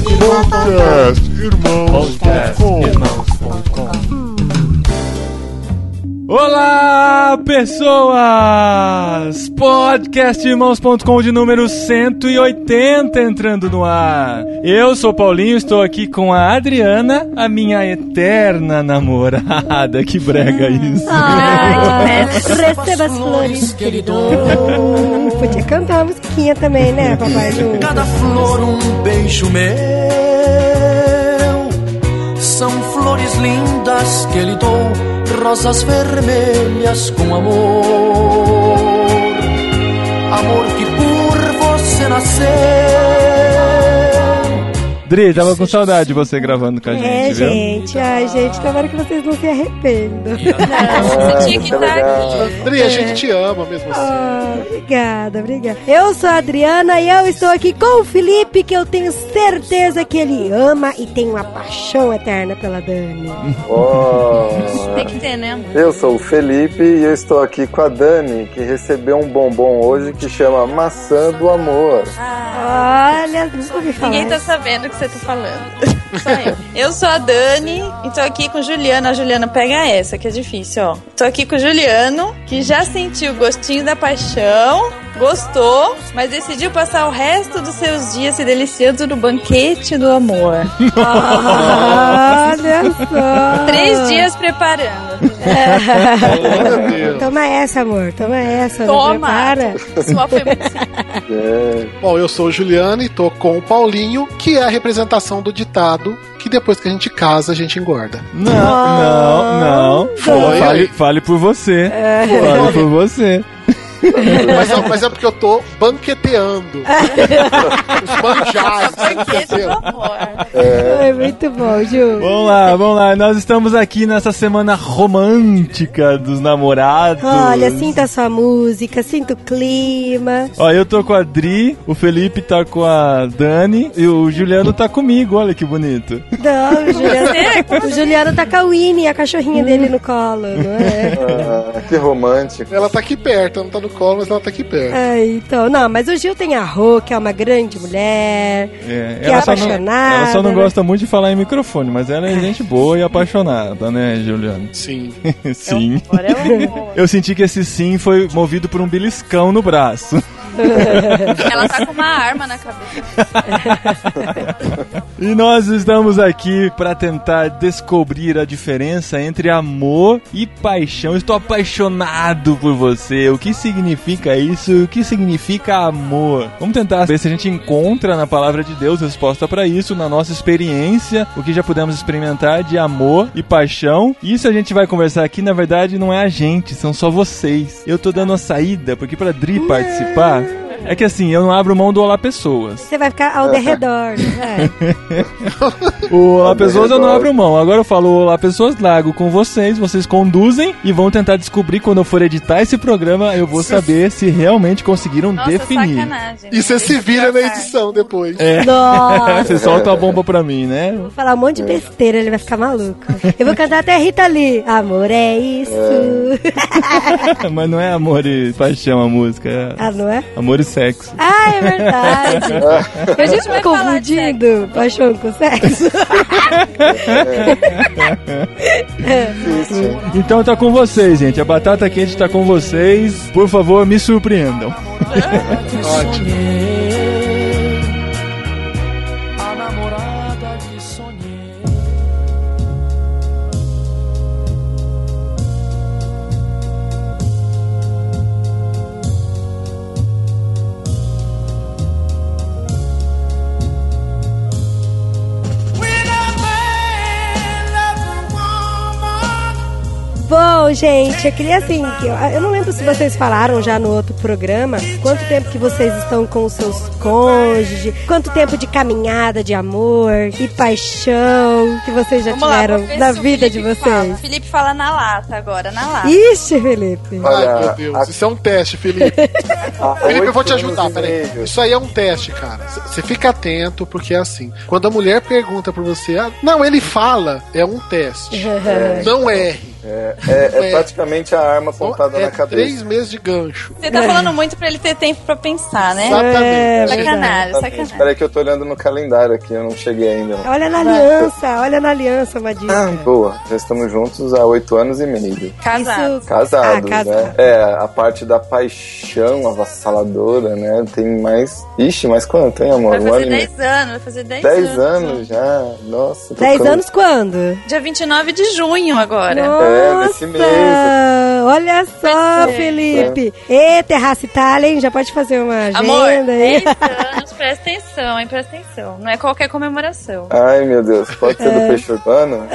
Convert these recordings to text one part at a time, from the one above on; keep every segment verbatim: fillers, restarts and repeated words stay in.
Irmãos ponto com. Olá, pessoas! podcast irmãos ponto com de número cento e oitenta entrando no ar. Eu sou o Paulinho, estou aqui com a Adriana, a minha eterna namorada. Que brega isso. Ah, receba as flores, querido. Podia cantar uma musiquinha também, né, papai? Cada flor um beijo meu. São flores lindas que lhe dou, rosas vermelhas com amor. Amor que por você nasceu. Dri, tava com saudade de você gravando com a gente, É, viu? gente, ai, gente, tomara que vocês não se arrependam. Não, você tinha que estar aqui. Dri, a gente te ama mesmo assim. Ah, obrigada, obrigada. Eu sou a Adriana e eu estou aqui com o Felipe, que eu tenho certeza que ele ama e tem uma paixão eterna pela Dani. Oh, Tem que ter, né, amor? eu sou o Felipe e eu estou aqui com a Dani, que recebeu um bombom hoje que chama Maçã do Amor. Olha, nunca ouvi falar. Ninguém tá sabendo o que você tá falando. Só eu. Eu sou a Dani e tô aqui com o Juliano. A Juliana pega essa, que é difícil, ó. Tô aqui com o Juliano, que já sentiu o gostinho da paixão, gostou, mas decidiu passar o resto dos seus dias se deliciando no banquete do amor. Olha só. Três dias preparando. Meu Deus. Toma essa, amor, toma essa. não Toma! prepara? Sua foi muito simples. É. Bom, eu sou o Juliano e tô com o Paulinho, que é a representação do ditado que depois que a gente casa, a gente engorda. Não, não, não. Foi. Fale, fale por você. Fale por você. Mas, é- mas é porque eu tô banqueteando. Os manjares. Banquete do amor. Ai, muito bom, Ju. Vamos lá, vamos lá. Nós estamos aqui nessa semana romântica dos namorados. Olha, sinta sua música, sinta o clima. Ó, eu tô com a Dri, o Felipe tá com a Dani e o Juliano tá comigo. Olha que bonito. Não, o Juliano, o Juliano tá com a Winnie, a cachorrinha dele no colo, não é? Ah, que romântico. Ela tá aqui perto, ela não tá no colo, mas ela tá aqui perto. Ai, então, não, mas o Gil tem a Rô, que é uma grande mulher, É, que é só não, apaixonada. ela só não né? gosta muito de falar em microfone, mas ela é gente boa e apaixonada, né, Juliano? Sim. Sim. Agora é o amor. Eu senti que esse sim foi movido por um beliscão no braço. Ela tá com uma arma na cabeça. E nós estamos aqui para tentar descobrir a diferença entre amor e paixão. Eu estou apaixonado por você. O que significa isso? E o que significa amor? Vamos tentar ver se a gente encontra na palavra de Deus resposta para isso, na nossa experiência, o que já pudemos experimentar de amor e paixão. Isso a gente vai conversar aqui, na verdade, não é a gente, são só vocês. Eu tô dando a saída, porque pra Dri participar, é que assim, eu não abro mão do Olá Pessoas. Você vai ficar ao derredor, né? O Olá Pessoas eu não abro mão. Agora eu falo Olá Pessoas, largo com vocês, vocês conduzem e vão tentar descobrir quando eu for editar esse programa, eu vou saber se realmente conseguiram Nossa, definir. sacanagem. E você se vira na edição depois. É. Nossa, Você solta a bomba pra mim, né? vou falar um monte de besteira, ele vai ficar maluco. Eu vou cantar até Rita Lee. Amor é isso. Mas não é amor e paixão a música, é Ah, não é? amor e sexo. Ah, é verdade. A gente vai confundindo paixão com sexo. Então tá com vocês, gente. A batata quente tá com vocês. Por favor, me surpreendam. Ótimo. A namorada que sonhei. Bom, gente, eu queria assim, que eu, eu não lembro se vocês falaram já no outro programa, quanto tempo que vocês estão com os seus cônjuges, quanto tempo de caminhada de amor e paixão que vocês já Vamos lá, tiveram vou ver na se o vida de Felipe vocês. fala. Felipe fala na lata agora, na lata. Ixi, Felipe. Ai, Olha, meu Deus. a- Isso é um teste, Felipe. Há Felipe, eu vou te oito ajudar, anos e peraí. meio. Isso aí é um teste, cara. Você fica atento, porque é assim. Quando a mulher pergunta pra você, ah, não, ele fala, é um teste. Não erre. É, é, é praticamente a arma apontada é na cabeça. Três meses de gancho. Você tá falando muito pra ele ter tempo pra pensar, né? Exatamente. É, Sacanagem, sacanagem. Espera que eu tô olhando no calendário aqui, eu não cheguei ainda. Não. Olha na aliança, olha na aliança, uma dica. Ah, boa. Já estamos juntos há oito anos e meio. Casado. Isso- Casados, Ah, casado. né? É, a parte da paixão avassaladora, né? Tem mais... Ixi, mais quanto, hein, amor? Vai Um ano fazer e meio. dez anos, vai fazer dez, Dez anos já. Nossa. tô Dez ficando- anos quando? Dia vinte e nove de junho agora. Nossa, É, desse mês. olha só, Pois é. Felipe. Ê, Terraça Itália, hein? Já pode fazer uma agenda Amor, aí. dez anos, presta atenção, hein? Presta atenção. Não é qualquer comemoração. Ai, meu Deus. Pode ser É. do peixe urbano?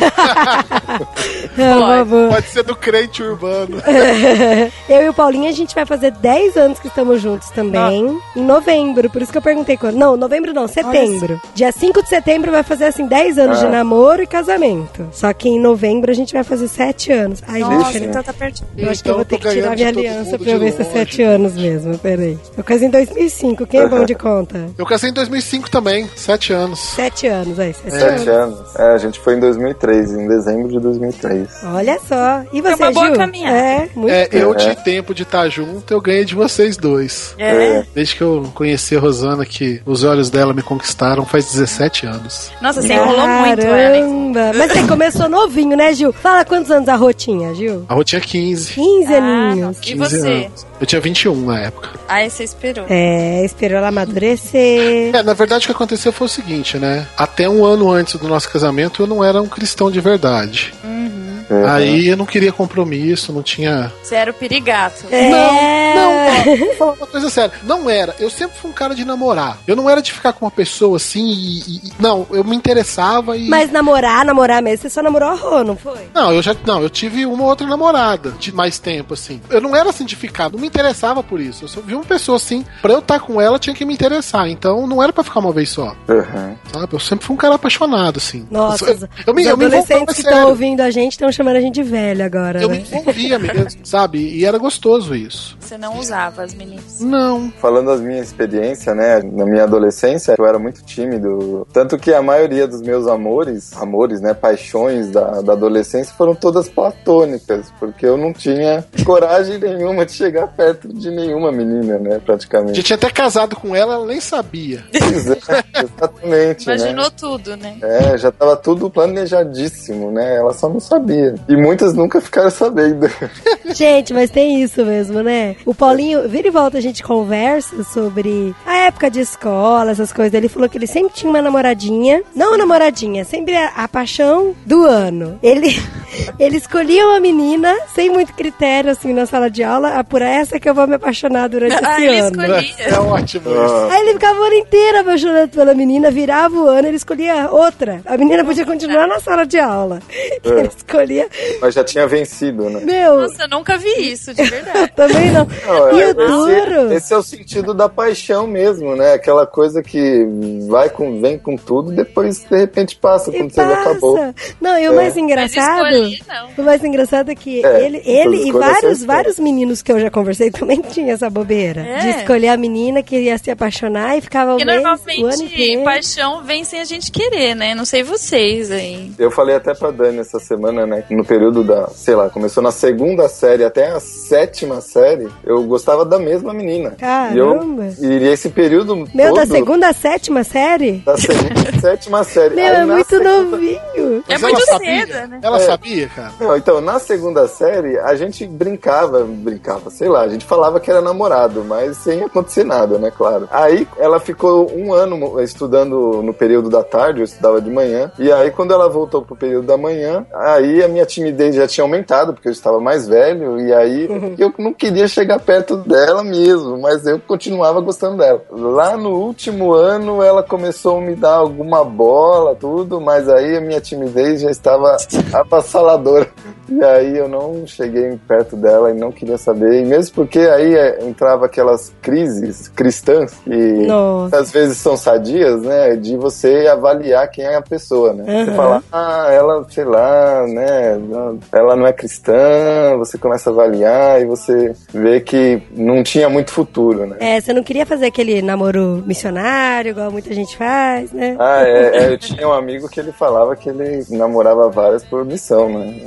Boa, boa. Pode ser do crente urbano. Eu e o Paulinho, a gente vai fazer dez anos que estamos juntos também. Em novembro, por isso que eu perguntei quando. Não, novembro não, setembro. Dia cinco de setembro vai fazer assim dez anos Ah. de namoro e casamento. Só que em novembro a gente vai fazer sete anos. Ai, Nossa, gente, então tá pertinho. eu acho que Então eu vou eu tô ter que tirar ganhando minha de todo aliança mundo pra eu de ver se é longe. sete anos mesmo. Peraí. Eu casei em dois mil e cinco. Quem é bom de conta? Eu casei em dois mil e cinco também, sete anos. Sete anos, aí, sete Sete anos. anos. É, a gente foi em dois mil e três, em dezembro de dois mil e três. Olha só. E você, uma boa Gil? caminhada. É, muito É, eu É. tive tempo de estar junto, eu ganhei de vocês dois. É. Desde que eu conheci a Rosana, que os olhos dela me conquistaram faz dezessete anos. Nossa, você enrolou muito, Alex. Caramba! Mas você começou novinho, né, Gil? Fala quantos anos a Rô tinha, Gil? A Rô tinha quinze. quinze Ah, aninhos. e quinze você? anos. Eu tinha vinte e um na época. Aí você esperou. É, esperou ela amadurecer. É, na verdade o que aconteceu foi o seguinte, né? Até um ano antes do nosso casamento eu não era um cristão de verdade. Uhum. Aí eu não queria compromisso, não tinha... Você era o perigato. É. Não, ó, vou falar uma coisa séria. Não era. Eu sempre fui um cara de namorar. Eu não era de ficar com uma pessoa assim e... e- não, eu me interessava e... Mas namorar, namorar mesmo, você só namorou a Rô, não foi? Não, eu já... Não, eu tive uma outra namorada de mais tempo, assim. Eu não era assim de ficar, não me interessava por isso. Eu só vi uma pessoa assim, pra eu estar com ela tinha que me interessar. Então não era pra ficar uma vez só, Uhum. sabe? Eu sempre fui um cara apaixonado, assim. Nossa, eu, eu, me, os eu me envolvia adolescentes que estão sério. ouvindo a gente estão chamando a gente de velho agora, Eu né? me envolvia mesmo, sabe? E era gostoso isso. Você não usava as meninas. Não. Falando das minhas experiências, né? Na minha adolescência, eu era muito tímido. Tanto que a maioria dos meus amores, amores, né? Paixões da, da adolescência foram todas platônicas. Porque eu não tinha coragem nenhuma de chegar perto de nenhuma menina, né? A Praticamente. gente tinha até casado com ela, ela nem sabia. Pois é, exatamente, Imaginou né? tudo, né? É, já tava tudo planejadíssimo, né? Ela só não sabia. E muitas nunca ficaram sabendo. Gente, mas tem isso mesmo, né? O Paulinho, vira e volta, a gente conversa sobre a época de escola, essas coisas. Ele falou que ele sempre tinha uma namoradinha. Não uma namoradinha, sempre a, a paixão do ano. Ele, ele escolhia uma menina sem muito critério, assim, na sala de aula. Ah, por essa que eu vou me apaixonar durante Ah, esse ele ano. escolhia. É ótimo isso. Ah, Aí ele ficava o ano inteiro apaixonado pela menina, virava o ano, ele escolhia outra. A menina podia continuar na sala de aula. Ele escolhia. mas já tinha vencido, né? Meu, Nossa, eu nunca vi isso, de verdade. também não. Não, E é, o duro. esse, esse é o sentido da paixão mesmo, né? Aquela coisa que vai com, vem com tudo e depois de repente passa, E quando você já acabou. passa. Não, e o É. mais Mas engraçado. escolhi, não. O mais engraçado é que É, ele, ele e escolha vários, sua vários meninos que eu já conversei também tinham essa bobeira. É. De escolher a menina que ia se apaixonar e ficava o Porque mês, o ano normalmente inteiro. paixão vem sem a gente querer, né? Não sei vocês aí. Eu falei até pra Dani essa semana, né? No período da, sei lá, começou na segunda série até a sétima série, eu gostava da mesma menina. Caramba. E, eu, e esse período Meu, todo, da segunda à sétima série? da segunda e sétima série. Meu, Aí é na muito segunda- novinho. É Mas muito ela sabia? cedo, né? Ela É. sabia, cara? Não, então, na segunda série, a gente brincava, brincava, sei lá, a gente falava que era namorado, mas sem acontecer nada, né, claro. Aí, ela ficou um ano estudando no período da tarde, eu estudava de manhã, e aí, quando ela voltou pro período da manhã, aí a minha timidez já tinha aumentado, porque eu estava mais velho, e aí eu não queria chegar perto dela mesmo, mas eu continuava gostando dela. Lá no último ano, ela começou a me dar alguma bola, tudo, mas aí a minha timidez já estava avassaladora. E aí eu não cheguei perto dela e não queria saber. E mesmo porque aí é, entrava aquelas crises cristãs que Nossa. às vezes são sadias, né? De você avaliar quem é a pessoa, né? Uhum. Você fala, ah, ela, sei lá, né? Ela não é cristã. Você começa a avaliar e você vê que não tinha muito futuro, né? É, você não queria fazer aquele namoro missionário, igual muita gente faz, né? Ah, é, é, eu tinha um amigo que ele falava que ele namorava várias por missão, né?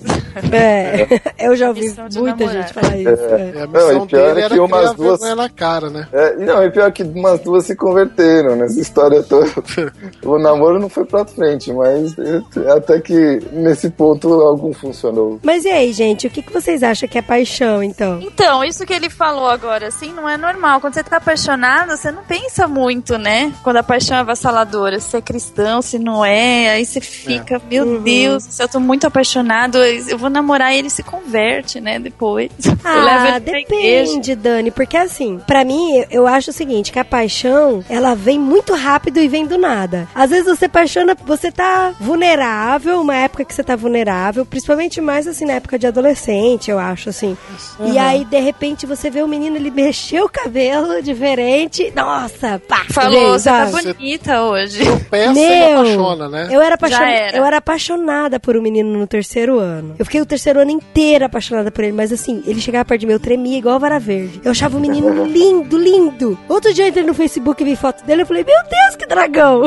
É, eu já ouvi Missão de muita namorar. gente falar isso. É. É, a missão Não, e pior dele é era que umas criar duas- vergonha na cara, né? É, e não, e pior que umas duas se converteram nessa história toda. O namoro não foi pra frente, mas é, até que nesse ponto algum funcionou. Mas e aí, gente, o que, que vocês acham que é paixão, então? Então, isso que ele falou agora, assim, não é normal. Quando você tá apaixonado, você não pensa muito, né? Quando a paixão é avassaladora, se é cristão, se não é, aí você fica, meu Uhum. Deus, se eu tô muito apaixonado, eu vou namorar e ele se converte, né, depois. Eu levo Ah, ele pra igreja. depende, Dani, porque assim, pra mim, eu- eu acho o seguinte, que a paixão, ela vem muito rápido e vem do nada. Às vezes você apaixona, você tá vulnerável, uma época que você tá vulnerável, principalmente mais assim, na época de adolescente, eu acho, assim. E aí, de repente, você vê o menino, ele mexeu o cabelo diferente, nossa, pá! Falou, gente, você tá sabe? bonita hoje. Peça e Meu, apaixona, né? eu era, apaixon... Já era. eu era apaixonada por um menino no terceiro ano. Eu fiquei o terceiro ano inteiro apaixonada por ele, mas assim, ele chegava perto de mim, eu tremia igual a vara verde. Eu achava o menino lindo, lindo. Outro dia eu entrei no Facebook e vi foto dele, eu falei, meu Deus, que dragão!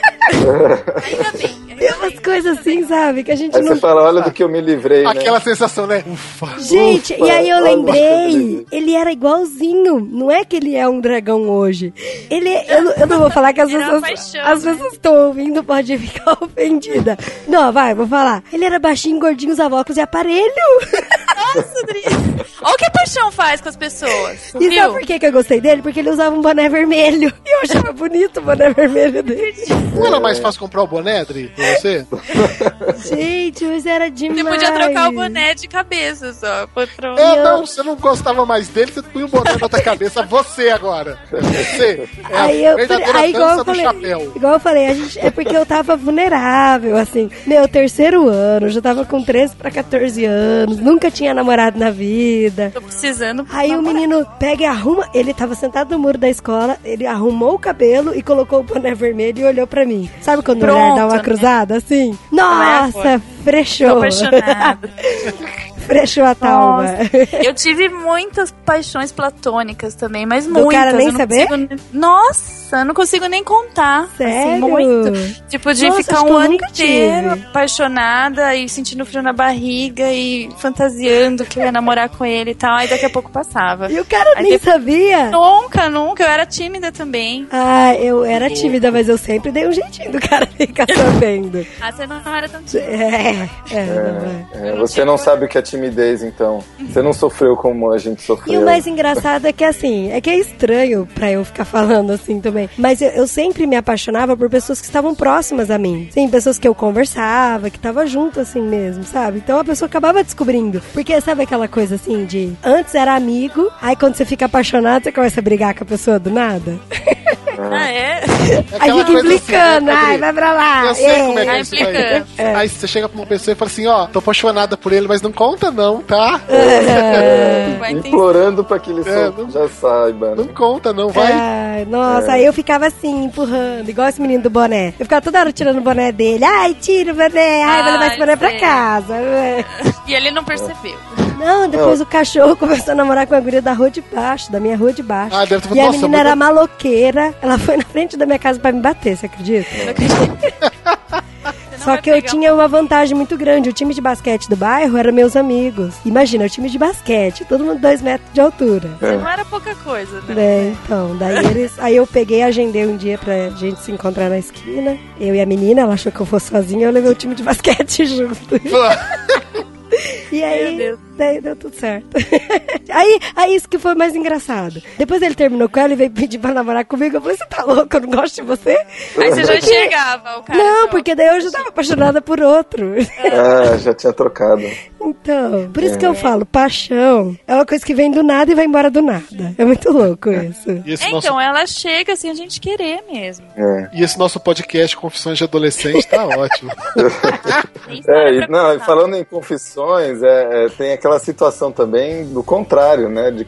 Ainda bem. Tem umas coisas assim, sabe, que a gente Aí não... você fala, olha do que eu me livrei, né? Aquela sensação, né? Ufa. Gente, Ufa, e aí eu olha, lembrei, ele era igualzinho. Não é que ele é um dragão hoje. Ele, eu, não- eu não vou falar que as Era uma pessoas, paixão, as né? pessoas estão ouvindo, pode ficar ofendida. Não, vai, vou falar. Ele era baixinho, gordinho, usava óculos e aparelho. Nossa, Dri. Olha o que a paixão faz com as pessoas. E Viu? sabe por que, que eu gostei dele? Porque ele usava um boné vermelho. E eu achava bonito o boné vermelho dele. Não era mais fácil comprar o boné, Adri, pra você? Gente, mas era demais. Você podia trocar o boné de cabeça só. Foi pra... É, não, você não gostava mais dele, você põe o boné na outra cabeça, você agora. Você. É a Aí, eu, verdadeira aí igual dança eu do falei, chapéu. igual eu falei, a gente, é porque eu tava vulnerável, assim. Meu, terceiro ano, eu já tava com treze pra quatorze anos, nunca tinha namorado na vida. Tô precisando. Aí o namorar. menino pega e arruma, ele tava sentado no muro da escola, ele arrumou o cabelo e colocou o boné vermelho e olhou pra mim. Sabe quando a mulher dá uma Pronto, né? cruzada, assim? é, Nossa, foi. Tô frechou. apaixonada. Frechou a talma. Eu tive muitas paixões platônicas também, mas Do muitas. cara nem eu não saber? consigo nem- Nossa, eu não consigo nem contar. Sério? Assim, muito. Tipo, de Nossa, ficar acho que um eu ano nunca inteiro tive. apaixonada e sentindo frio na barriga e fantasiando que eu ia namorar com ele e tal. Aí daqui a pouco passava. E o cara Aí nem depois- sabia. Nunca, nunca. Eu era tímida também. Ah, eu era tímida, mas eu sempre dei um jeitinho do cara ficar sabendo. Ah, você não era tão tímida. É, é, não é. É, você não sabe o que é timidez, então. Você não sofreu como a gente sofreu. E o mais engraçado é que assim, é que é estranho pra eu ficar falando assim também. Mas eu, eu sempre me apaixonava por pessoas que estavam próximas a mim. Sim, pessoas que eu conversava, que tava junto assim mesmo, sabe? Então a pessoa acabava descobrindo. Porque sabe aquela coisa assim de antes era amigo, aí quando você fica apaixonado, você começa a brigar com a pessoa do nada. Ah, é? É Aí aquela fica coisa assim, implicando, né, ai, Adri? vai pra lá. Eu sei é. como é que é Vai isso aí. implicando. Aí você chega pra uma pessoa e fala assim, ó, tô apaixonada por ele, mas não conta não, tá? Vai ter- Implorando pra que ele É, só- não- já saiba, Não né? conta não, vai. Ai, nossa, aí eu ficava assim, empurrando, igual esse menino do boné. Eu ficava toda hora tirando o boné dele. Ai, tira o boné, ai, vai levar esse Ai, boné pra sei. casa. E ele não percebeu. Não, depois o cachorro começou a namorar com a guria da rua de baixo, da minha rua de baixo. Ah, deve ter E a nossa, menina muito- era maloqueira, ela foi na frente da minha casa pra me bater, você acredita? Você não Só vai que eu pegar tinha uma vantagem muito grande. O time de basquete do bairro eram meus amigos. Imagina, o time de basquete, todo mundo dois metros de altura. Você não era pouca coisa, né? É, então, daí eles. Aí eu peguei, agendei um dia pra gente se encontrar na esquina. Eu e a menina, ela achou que eu fosse sozinha, eu levei o time de basquete junto. E Meu aí, Deus. daí deu tudo certo. aí, aí isso que foi mais engraçado. Depois ele terminou com ela e veio pedir pra namorar comigo. Eu falei, você tá louco? Eu não gosto de você? Aí você já enxergava o cara. Não, já- porque daí eu já tava apaixonada por outro. Ah, já tinha trocado. Então, por isso que eu falo, paixão é uma coisa que vem do nada e vai embora do nada. É muito louco isso. E esse, É, nosso, então, ela chega assim, a gente querer mesmo. É. e esse nosso podcast Confissões de Adolescente tá ótimo. Tem história É, e, pra não, e contar. falando em confissões, é, é, tem aquela situação também do contrário, né? De quando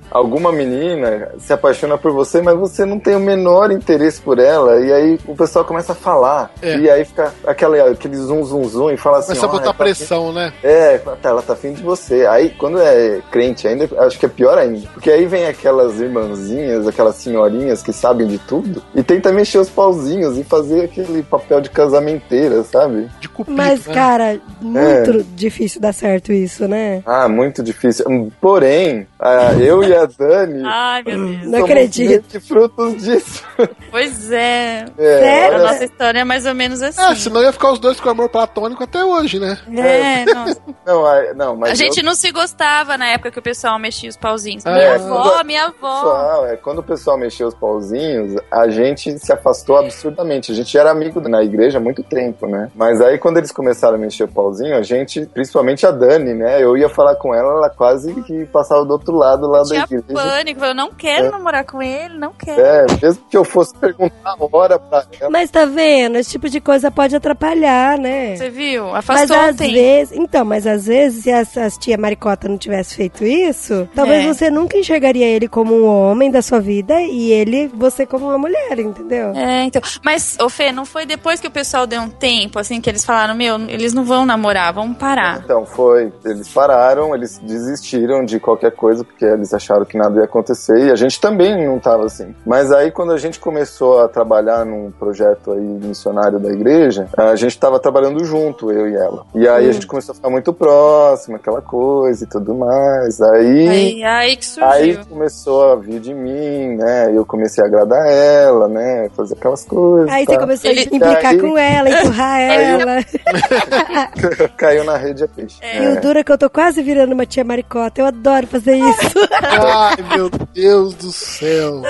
alguma menina se apaixona por você, mas você não tem o menor interesse por ela, e aí o pessoal começa a falar, É. e aí fica aquele, aquele zum, zum, zum, e fala assim... Começa a "Ah, botar ela tá pressão, né? afim-" É, tá, ela tá afim de você. Aí, quando é crente ainda, acho que é pior ainda. Porque aí vem aquelas irmãzinhas, aquelas senhorinhas que sabem de tudo, e tenta mexer os pauzinhos e fazer aquele papel de casamenteira, sabe? De cupido, Mas, né? cara, muito difícil dar certo isso, né? Ah, muito difícil. Porém, ah, eu e a Dani... Ai, meu Deus. Não somos acredito. meio que frutos disso. Pois é. É, Sério? A olha- nossa história é mais ou menos assim. Ah, senão ia ficar os dois com amor platônico até hoje, né? É, nossa. Não, ah, não, mas A gente eu- não se gostava na época que o pessoal mexia os pauzinhos. Ah, Minha é. avó, minha avó. Pessoal, é, quando o pessoal mexeu os pauzinhos, a gente se afastou absurdamente. A gente era amigo na igreja há muito tempo, né? Mas aí quando eles começaram a mexer o pauzinho, a gente, principalmente a Dani, né? Eu ia falar com ela, ela quase que passava do outro lado lá da Tinha igreja. pânico, eu não quero É. namorar com ele, não quero. É, mesmo que eu fosse perguntar a hora pra ela. Mas tá vendo? Esse tipo de coisa pode atrapalhar, né? Você viu? Mas Afastou às ontem. vezes, então, mas às vezes, se as, as tia Maricota não tivesse feito isso, talvez É. você nunca enxergaria ele como um homem da sua vida e ele, você como uma mulher, entendeu? É, então. Mas, ô Fê, não foi depois que o pessoal deu um tempo, assim, que eles falaram, meu, eles não vão namorar, vamos parar. Então, foi. Eles pararam, eles desistiram de qualquer coisa, porque eles acharam que nada ia acontecer, e a gente também não tava assim. Mas aí, quando a gente começou a trabalhar num projeto aí missionário da igreja, a gente tava trabalhando junto, eu e ela. E aí Hum. a gente começou a ficar muito próximo, aquela coisa e tudo mais. Aí... Aí, aí que surgiu. Aí começou a vir de mim, né? Eu comecei a agradar ela, né? Fazer aquelas coisas. Aí tá? você começou Ele- a implicar Aí- com ela, empurrar Aí- ela. Caiu na rede a peixe. E o duro é que eu tô quase virando uma tia Maricota. Eu adoro fazer isso. Ai, meu Deus do céu.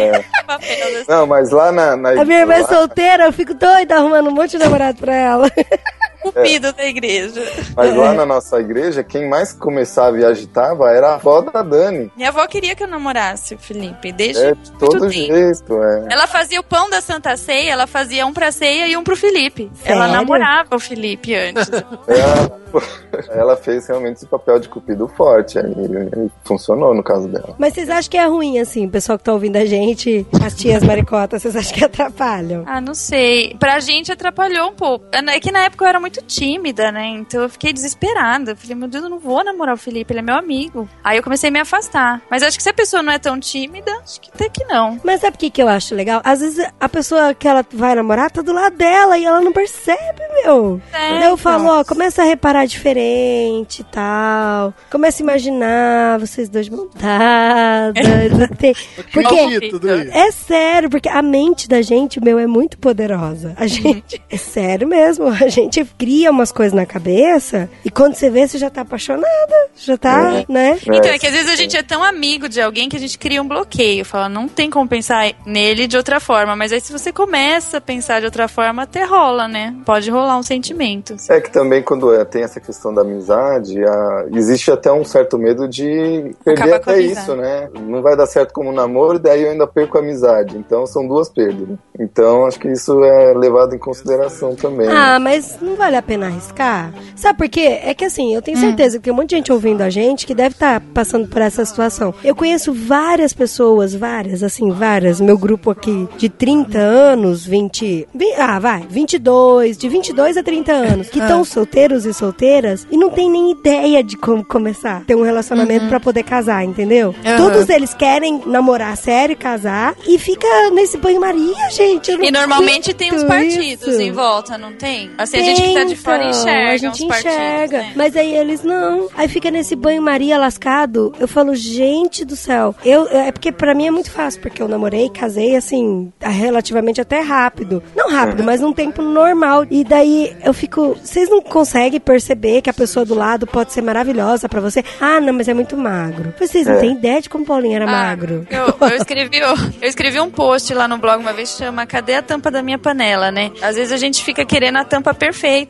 Papel desse- Não, mas lá na, na A minha irmã é lá- solteira, eu fico doida arrumando um monte de namorado pra ela. Cupido da igreja. Mas lá na nossa igreja, quem mais começava e agitava era a avó da Dani. Minha avó queria que eu namorasse o Felipe, desde É, de todo muito tempo. jeito, é. Ela fazia o pão da Santa Ceia, ela fazia um pra ceia e um pro Felipe. Ela Sério? namorava o Felipe antes. Ela, ela fez realmente esse papel de cupido forte. Aí, aí funcionou no caso dela. Mas vocês acham que é ruim, assim, o pessoal que tá ouvindo a gente, as tias Maricotas, vocês acham que atrapalham? Ah, não sei. Pra gente atrapalhou um pouco. É que na época eu era muito tímida, né? Então eu fiquei desesperada. Eu falei, meu Deus, eu não vou namorar o Felipe, ele é meu amigo. Aí eu comecei a me afastar. Mas acho que se a pessoa não é tão tímida, acho que até que não. Mas sabe o que, que eu acho legal? Às vezes a pessoa que ela vai namorar tá do lado dela e ela não percebe, meu. É, Daí eu falo, então. ó, começa a reparar diferente e tal. Começa a imaginar vocês dois de mão dada. Tem- Porque Acredito, Dani. é sério, porque a mente da gente, meu, é muito poderosa. A gente, é sério mesmo, a gente cria umas coisas na cabeça e quando você vê, você já tá apaixonada, já tá, né? Então, é que às vezes a gente é tão amigo de alguém que a gente cria um bloqueio. Fala, não tem como pensar nele de outra forma. Mas aí se você começa a pensar de outra forma, até rola, né? Pode rolar um sentimento. É que também quando é, tem essa questão da amizade, a- existe até um certo medo de perder Acabar com a até amizade. isso, né? Não vai dar certo como namoro, daí eu ainda perco a amizade. Então são duas perdas. Né? Então acho que isso é levado em consideração também. né? Ah, mas não vale a pena arriscar? Sabe por quê? É que assim, eu tenho certeza que tem um monte de gente ouvindo a gente que deve estar passando por essa situação. Eu conheço várias pessoas, várias, assim, várias. Meu grupo aqui de trinta anos, vinte... vi- Ah, vai, vinte e dois, de vinte e dois a trinta anos, que estão solteiros e solteiras e não tem nem ideia de como começar a ter um relacionamento pra poder casar, entendeu? Todos eles querem namorar sério, casar e fica nesse banho-maria, gente. Eu não E normalmente tem uns aguento partidos isso. em volta, não tem? Assim, a gente que tá de fora Então, enxerga a gente uns partidos, enxerga, né? mas aí eles não. Aí fica nesse banho-maria lascado. Eu falo, gente do céu. Eu, é porque pra mim é muito fácil, porque eu namorei, casei, assim, relativamente até rápido. Não rápido, mas num tempo normal. E daí eu fico, vocês não conseguem perceber que a pessoa do lado pode ser maravilhosa pra você? Ah, não, mas é muito magro. Vocês não É. têm ideia de como o Paulinho era Ah, magro. Eu, eu, escrevi, eu, eu escrevi um post lá no blog uma vez que chama Cadê a tampa da minha panela, né? Às vezes a gente fica querendo a tampa perfeita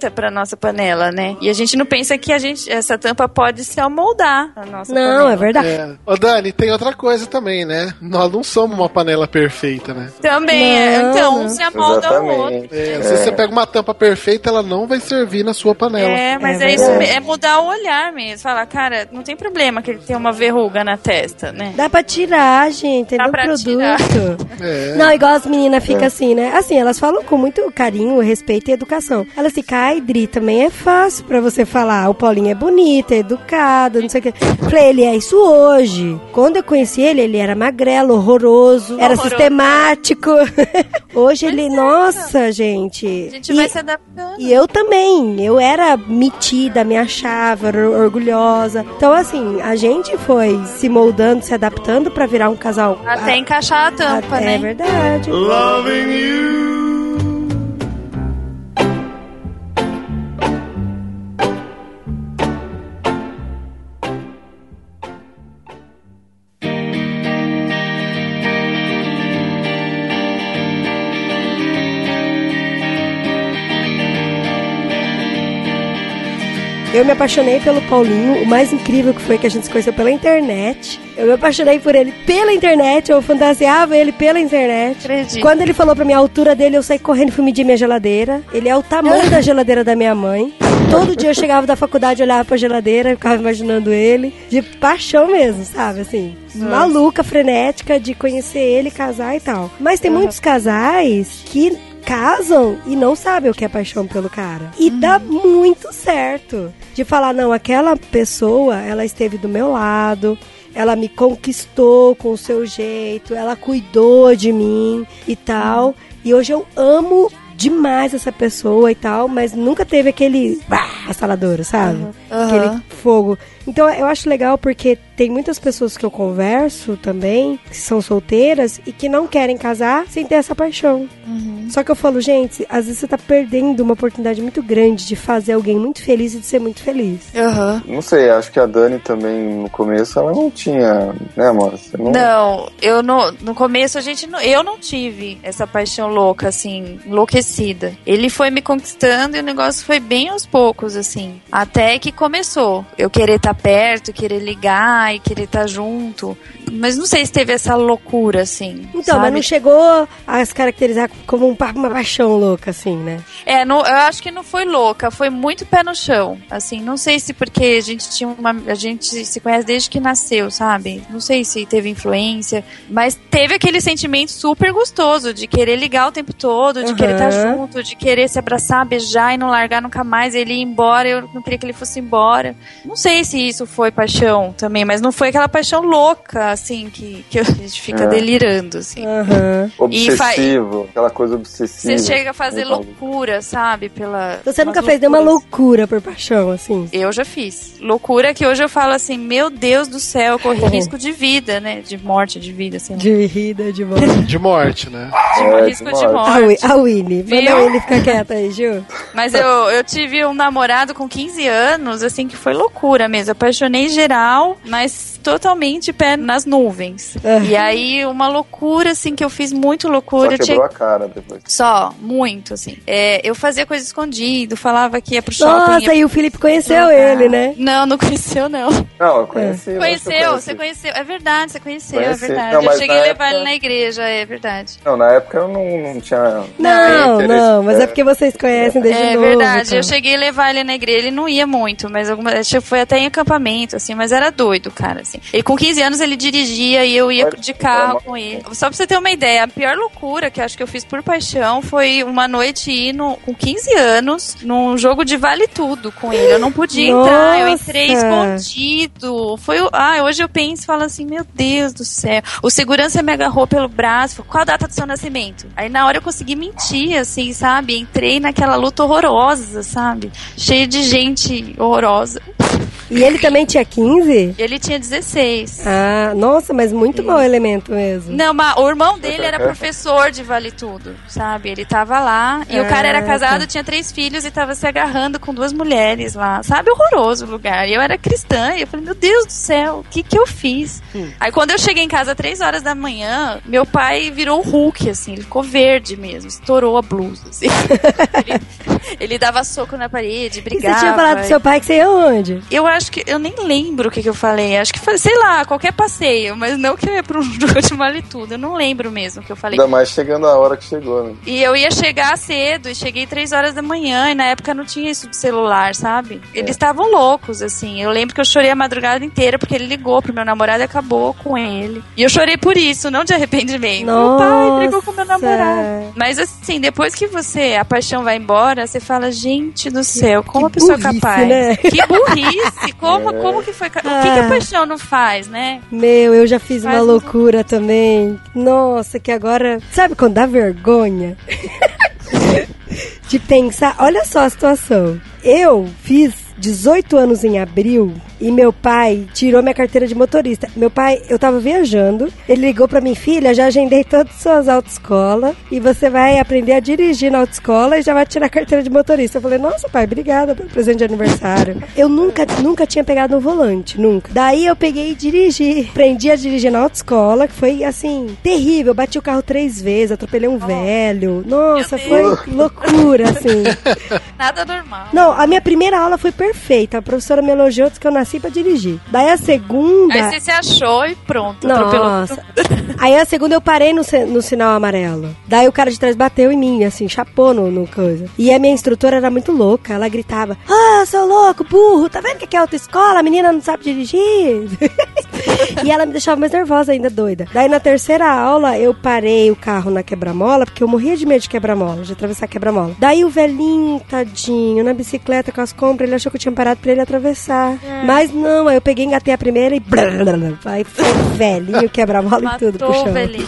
feita pra nossa panela, né? E a gente não pensa que a gente, essa tampa pode se amoldar a nossa não, panela. Não, é verdade. É. Ô, Dani, tem outra coisa também, né? Nós não somos uma panela perfeita, né? Também, não, é. Então, um não. se amolda ao outro. É, é. Se você pega uma tampa perfeita, ela não vai servir na sua panela. É, mas é, é isso, é mudar o olhar mesmo. Falar, cara, não tem problema que ele tenha uma verruga na testa, né? Dá pra tirar, gente, Dá no pra produto. tirar. É. Não, igual as meninas ficam assim, né? Assim, elas falam com muito carinho, respeito e educação. Elas ficam, ai, Dri, também é fácil pra você falar. O Paulinho é bonito, é educado, não sei o que. Falei, ele é isso hoje. Quando eu conheci ele, ele era magrelo, horroroso, era Horroroso. sistemático. Hoje ele, é, nossa, gente. A gente e, vai se adaptando. E eu também. Eu era metida, me achava, era orgulhosa. Então, assim, a gente foi se moldando, se adaptando pra virar um casal. Até encaixar a tampa, É né? verdade. Loving you. Eu me apaixonei pelo Paulinho. O mais incrível que foi que a gente se conheceu pela internet. Eu me apaixonei por ele pela internet. Eu fantasiava ele pela internet. Acredito. Quando ele falou pra mim a altura dele, eu saí correndo e fui medir minha geladeira. Ele é o tamanho da geladeira da minha mãe. Todo dia eu chegava da faculdade, olhava pra geladeira, ficava imaginando ele. De paixão mesmo, sabe? Assim, maluca, frenética de conhecer ele, casar e tal. Mas tem muitos casais que casam e não sabem o que é paixão pelo cara. E dá muito certo. De falar, não, aquela pessoa, ela esteve do meu lado, ela me conquistou com o seu jeito, ela cuidou de mim e tal. E hoje eu amo demais essa pessoa e tal, mas nunca teve aquele assaladouro, sabe? Uhum. Aquele fogo. Então eu acho legal porque tem muitas pessoas que eu converso também, que são solteiras e que não querem casar sem ter essa paixão. Uhum. Só que eu falo, gente, às vezes você tá perdendo uma oportunidade muito grande de fazer alguém muito feliz e de ser muito feliz. Uhum. Não sei, acho que a Dani também, no começo, ela não tinha, né, amor? Você não... Não, eu no, no começo a gente não, eu não tive essa paixão louca, assim, enlouquecida. Ele foi me conquistando e o negócio foi bem aos poucos, assim. Até que começou. Eu querer estar perto, querer ligar e querer estar junto. Mas não sei se teve essa loucura, assim. Então, sabe? mas não chegou a se caracterizar como um, uma paixão louca, assim, né? É, não, eu acho que não foi louca, foi muito pé no chão. Assim, não sei se porque a gente tinha uma. A gente se conhece desde que nasceu, sabe? Não sei se teve influência, mas teve aquele sentimento super gostoso de querer ligar o tempo todo, de Uhum. querer estar junto, de querer se abraçar, beijar e não largar nunca mais, ele ir embora, eu não queria que ele fosse embora. Não sei se isso foi paixão também, mas não foi aquela paixão louca, assim, que, que a gente fica É. delirando, assim. Aham. Obsessivo, aquela coisa obsessiva. Você chega a fazer Então, loucura, sabe? Pela, Então você nunca umas fez nenhuma loucuras. loucura por paixão, assim? Eu já fiz. Loucura que hoje eu falo assim, meu Deus do céu, eu corri risco de vida, né? De morte, de vida, assim. De rida, de morte. De morte, né? É, risco de de morte. A, Wi- morte. a Winnie. Manda Viu? a Winnie ficar quieta aí, Ju. Mas eu, eu tive um namorado com quinze anos, assim, que foi loucura mesmo. Apaixonei geral, mas totalmente pé nas nuvens. É. E aí, uma loucura, assim, que eu fiz muito Só loucura. Eu quebrou tinha... a cara depois. Só, muito, assim. É, eu fazia coisa escondido, falava que ia pro shopping. Nossa, ia e o Felipe conheceu jogar. ele, né? Não, não conheceu, não. Não, eu conheci. Conheceu, eu você conheci. conheceu. É verdade, você conheceu, Conheci. é verdade. Não, eu mas cheguei na a levar época- ele na igreja, é verdade. Não, na época eu não, não tinha... Não, interesse, não, mas é. é porque vocês conhecem desde É novo. verdade, então. eu cheguei a levar ele na igreja, ele não ia muito, mas alguma, acho que foi até em acampamento, assim, mas era doido, cara, assim. Ele com quinze anos ele dirigia e eu ia Pode- de carro pode- com ele. Só pra você ter uma ideia, a pior loucura que eu acho que eu fiz por paixão foi uma noite ir no, com quinze anos num jogo de vale tudo com ele. Eu não podia entrar, eu entrei Nossa. escondido. Foi o, ah, hoje eu penso e falo assim, meu Deus do céu. O segurança me agarrou pelo braço, falou, qual a data do seu nascimento? Aí na hora eu consegui mentir, assim, sabe? Entrei naquela luta horrorosa, sabe? Cheio de gente horrorosa. E ele também tinha quinze? Ele tinha dezesseis. Ah, nossa, mas muito mau elemento mesmo. Não, mas o irmão dele era professor de Vale Tudo, sabe? Ele tava lá e o cara era Ah, casado, tá. tinha três filhos e tava se agarrando com duas mulheres lá, sabe? Horroroso o lugar. E eu era cristã e eu falei, meu Deus do céu, o que que eu fiz? Hum. Aí quando eu cheguei em casa às três horas da manhã, meu pai virou o Hulk, assim, ele ficou verde mesmo, estourou a blusa, assim. ele Ele dava soco na parede, brigava. E você tinha falado pro seu pai que você ia onde? Eu acho que... Eu nem lembro o que, que eu falei. Acho que foi, sei lá, qualquer passeio. Mas não que eu ia pra um jogo de vale tudo. Eu não lembro mesmo o que eu falei. Ainda mais chegando a hora que chegou, né? E eu ia chegar cedo. E cheguei três horas da manhã. E na época não tinha isso de celular, sabe? É. Eles estavam loucos, assim. Eu lembro que eu chorei a madrugada inteira. Porque ele ligou pro meu namorado e acabou com ele. E eu chorei por isso, não de arrependimento. Nossa. Meu pai brigou com meu namorado. Mas assim, depois que você... A paixão vai embora, você fala, gente do céu, como que a pessoa burrice, é capaz? né? Que burrice! Como, É. como que foi? O que, Ah. que a paixão não faz, né? Meu, eu já fiz Faz uma um- loucura também. Nossa, que agora... Sabe quando dá vergonha? De pensar... Olha só a situação. Eu fiz dezoito anos em abril e meu pai tirou minha carteira de motorista. Meu pai, eu tava viajando, ele ligou pra mim, filha, já agendei todas as suas autoescolas e você vai aprender a dirigir na autoescola e já vai tirar a carteira de motorista. Eu falei, nossa pai, obrigada pelo presente de aniversário. Eu nunca, nunca tinha pegado no volante, nunca. Daí eu peguei e dirigi. Aprendi a dirigir na autoescola, que foi assim, terrível. Bati o carro três vezes, atropelei um velho. Nossa, foi loucura, assim. Nada normal. Não, a minha primeira aula foi perfeita. A professora me elogiou, disse que eu nasci pra dirigir. Daí a segunda... Aí você se achou e pronto, atropelou. Nossa. Aí a segunda eu parei no, se- no sinal amarelo. Daí o cara de trás bateu em mim, assim, chapou no, no coisa. E a minha instrutora era muito louca. Ela gritava, ah, seu louco, burro, tá vendo que aqui é autoescola? A menina não sabe dirigir. E ela me deixava mais nervosa ainda, doida. Daí na terceira aula eu parei o carro na quebra-mola, porque eu morria de medo de quebra-mola, de atravessar quebra-mola. Daí o velhinho, tadinho, na bicicleta com as compras, ele achou que eu tinha parado pra ele atravessar. Mas não, aí eu peguei, engatei a primeira e... Blá, aí foi velhinho, quebra-mola e tudo pro Matou chão. o velhinho.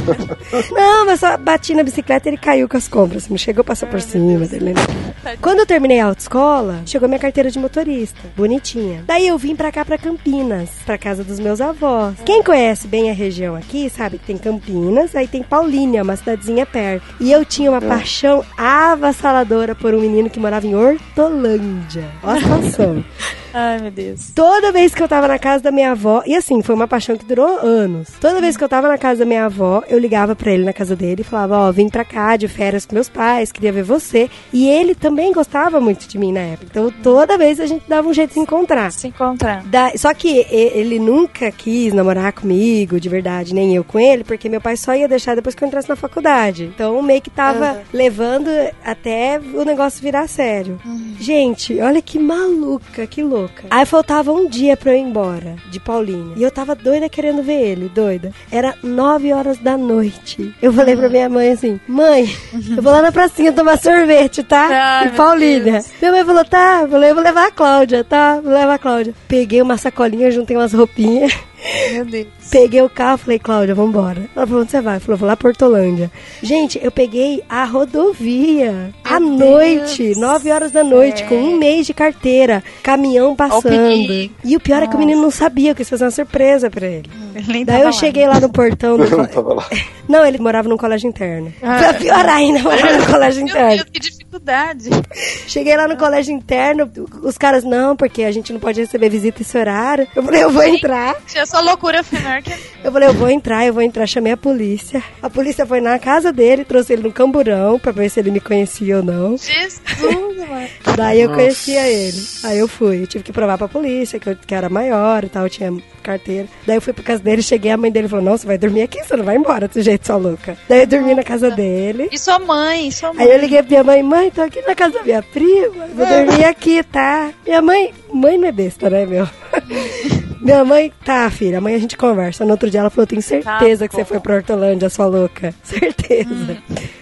Não, mas só bati na bicicleta e ele caiu com as compras. Não chegou a passar por cima dele. Quando eu terminei a autoescola, chegou minha carteira de motorista. Bonitinha. Daí eu vim pra cá, pra Campinas, pra casa dos meus avós. Quem conhece bem a região aqui, sabe que tem Campinas, aí tem Paulínia, uma cidadezinha perto. E eu tinha uma paixão avassaladora por um menino que morava em Hortolândia. Olha a situação. Ai, meu Deus. Toda vez que eu tava na casa da minha avó, e assim, foi uma paixão que durou anos. Toda vez que eu tava na casa da minha avó, eu ligava pra ele na casa dele e falava, ó, vim pra cá de férias com meus pais, queria ver você. E ele também gostava muito de mim na época. Então toda vez a gente dava um jeito de se encontrar. Se encontrar. Da- só que e- ele nunca quis namorar comigo, de verdade, nem eu com ele, porque meu pai só ia deixar depois que eu entrasse na faculdade. Então meio que tava levando até o negócio virar sério. Gente, olha que maluca, que louca. Aí faltava um dia pra eu ir embora, de Paulínia. E eu tava doida querendo ver ele, doida. Era nove horas da noite. Eu falei pra minha mãe assim, mãe, eu vou lá na pracinha tomar sorvete, tá? Ai, Em meu Paulínia. Deus. Minha mãe falou, tá, eu falei, eu vou levar a Cláudia, tá? Vou levar a Cláudia. Peguei uma sacolinha, juntei umas roupinhas. Meu Deus. Peguei o carro, falei, Cláudia, vambora. Ela falou, onde você vai? Falou, vou lá pra Hortolândia. Gente, eu peguei a rodovia à noite, nove horas da noite, com um mês de carteira, caminhão passando. perigo. E o pior é que o menino não sabia, eu quis fazer uma surpresa pra ele. Ele nem Daí tava eu lá. cheguei lá no portão do Eu não co- tava lá. Não, ele morava num colégio interno. Pra piorar ainda, morava no colégio Meu interno. Deus, que dificuldade. Cheguei lá no colégio interno, os caras, não, porque a gente não pode receber visita esse horário. Eu falei, eu vou entrar. Tinha só loucura menor que... Eu falei, eu vou entrar, eu vou entrar. Chamei a polícia. A polícia foi na casa dele, trouxe ele no camburão pra ver se ele me conhecia ou não. Jesus, mano. Daí eu conhecia ele. Aí eu fui. Eu tive que provar pra polícia que eu que era maior e tal, eu tinha carteira. Daí eu fui pra casa dele, cheguei, a mãe dele falou, não, você vai dormir aqui, você não vai embora desse jeito, sua louca. Daí eu dormi na casa dele. E sua mãe, sua mãe. Aí eu liguei pra minha mãe, mãe, tô aqui na casa da minha prima, vou dormir aqui, tá? Minha mãe, mãe não é besta, né, meu? Minha mãe, tá, filha, amanhã a gente conversa. No outro dia ela falou, tenho certeza Tá que você bom. foi pra Hortolândia, sua louca. Certeza.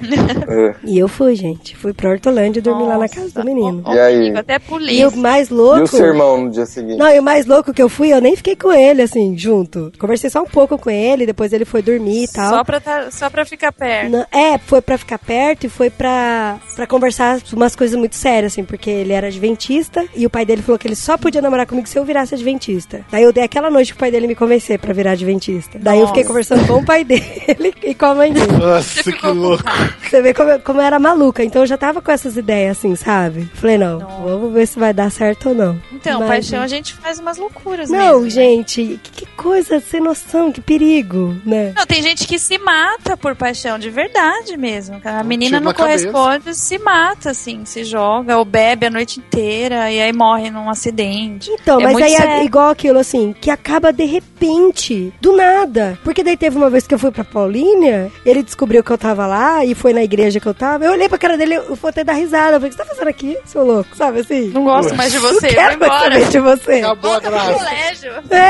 É. E eu fui, gente. Fui pra Hortolândia e dormi lá na Nossa, casa do menino. ó, E aí? perigo, até polícia. E o mais E louco... o seu irmão no dia seguinte? Não, e o mais louco que eu fui, eu nem fiquei com ele, assim, junto. Conversei só um pouco com ele, depois ele foi dormir e tal. Só pra, tá, só pra ficar perto. Não, é, foi pra ficar perto e foi pra, pra conversar umas coisas muito sérias, assim, porque ele era adventista e o pai dele falou que ele só podia namorar comigo se eu virasse adventista. Daí eu dei aquela noite que o pai dele me convencer pra virar adventista. Daí Nossa. eu fiquei conversando com o pai dele e com a mãe dele. Nossa, que louco. Você vê como eu, como eu era maluca. Então eu já tava com essas ideias assim, sabe? Falei, não, não. vamos ver se vai dar certo ou não. Então, Mas, paixão a gente faz umas loucuras Não, mesmo, gente, né? que, que coisa sem noção, que perigo, né? Não, tem gente que se mata por paixão, de verdade mesmo. A menina não corresponde, cabeça. se mata, assim, se joga, ou bebe a noite inteira e aí morre num acidente. Então, é mas aí sério. é igual aquilo, assim, que acaba de repente, do nada. Porque daí teve uma vez que eu fui pra Paulínia, ele descobriu que eu tava lá e foi na igreja que eu tava. Eu olhei pra cara dele, eu vou até dar risada. Eu falei, o que você tá fazendo aqui, seu louco? Sabe assim? Não gosto mais de você, não quero vai embora. mais de você. Acabou a graça. Colégio.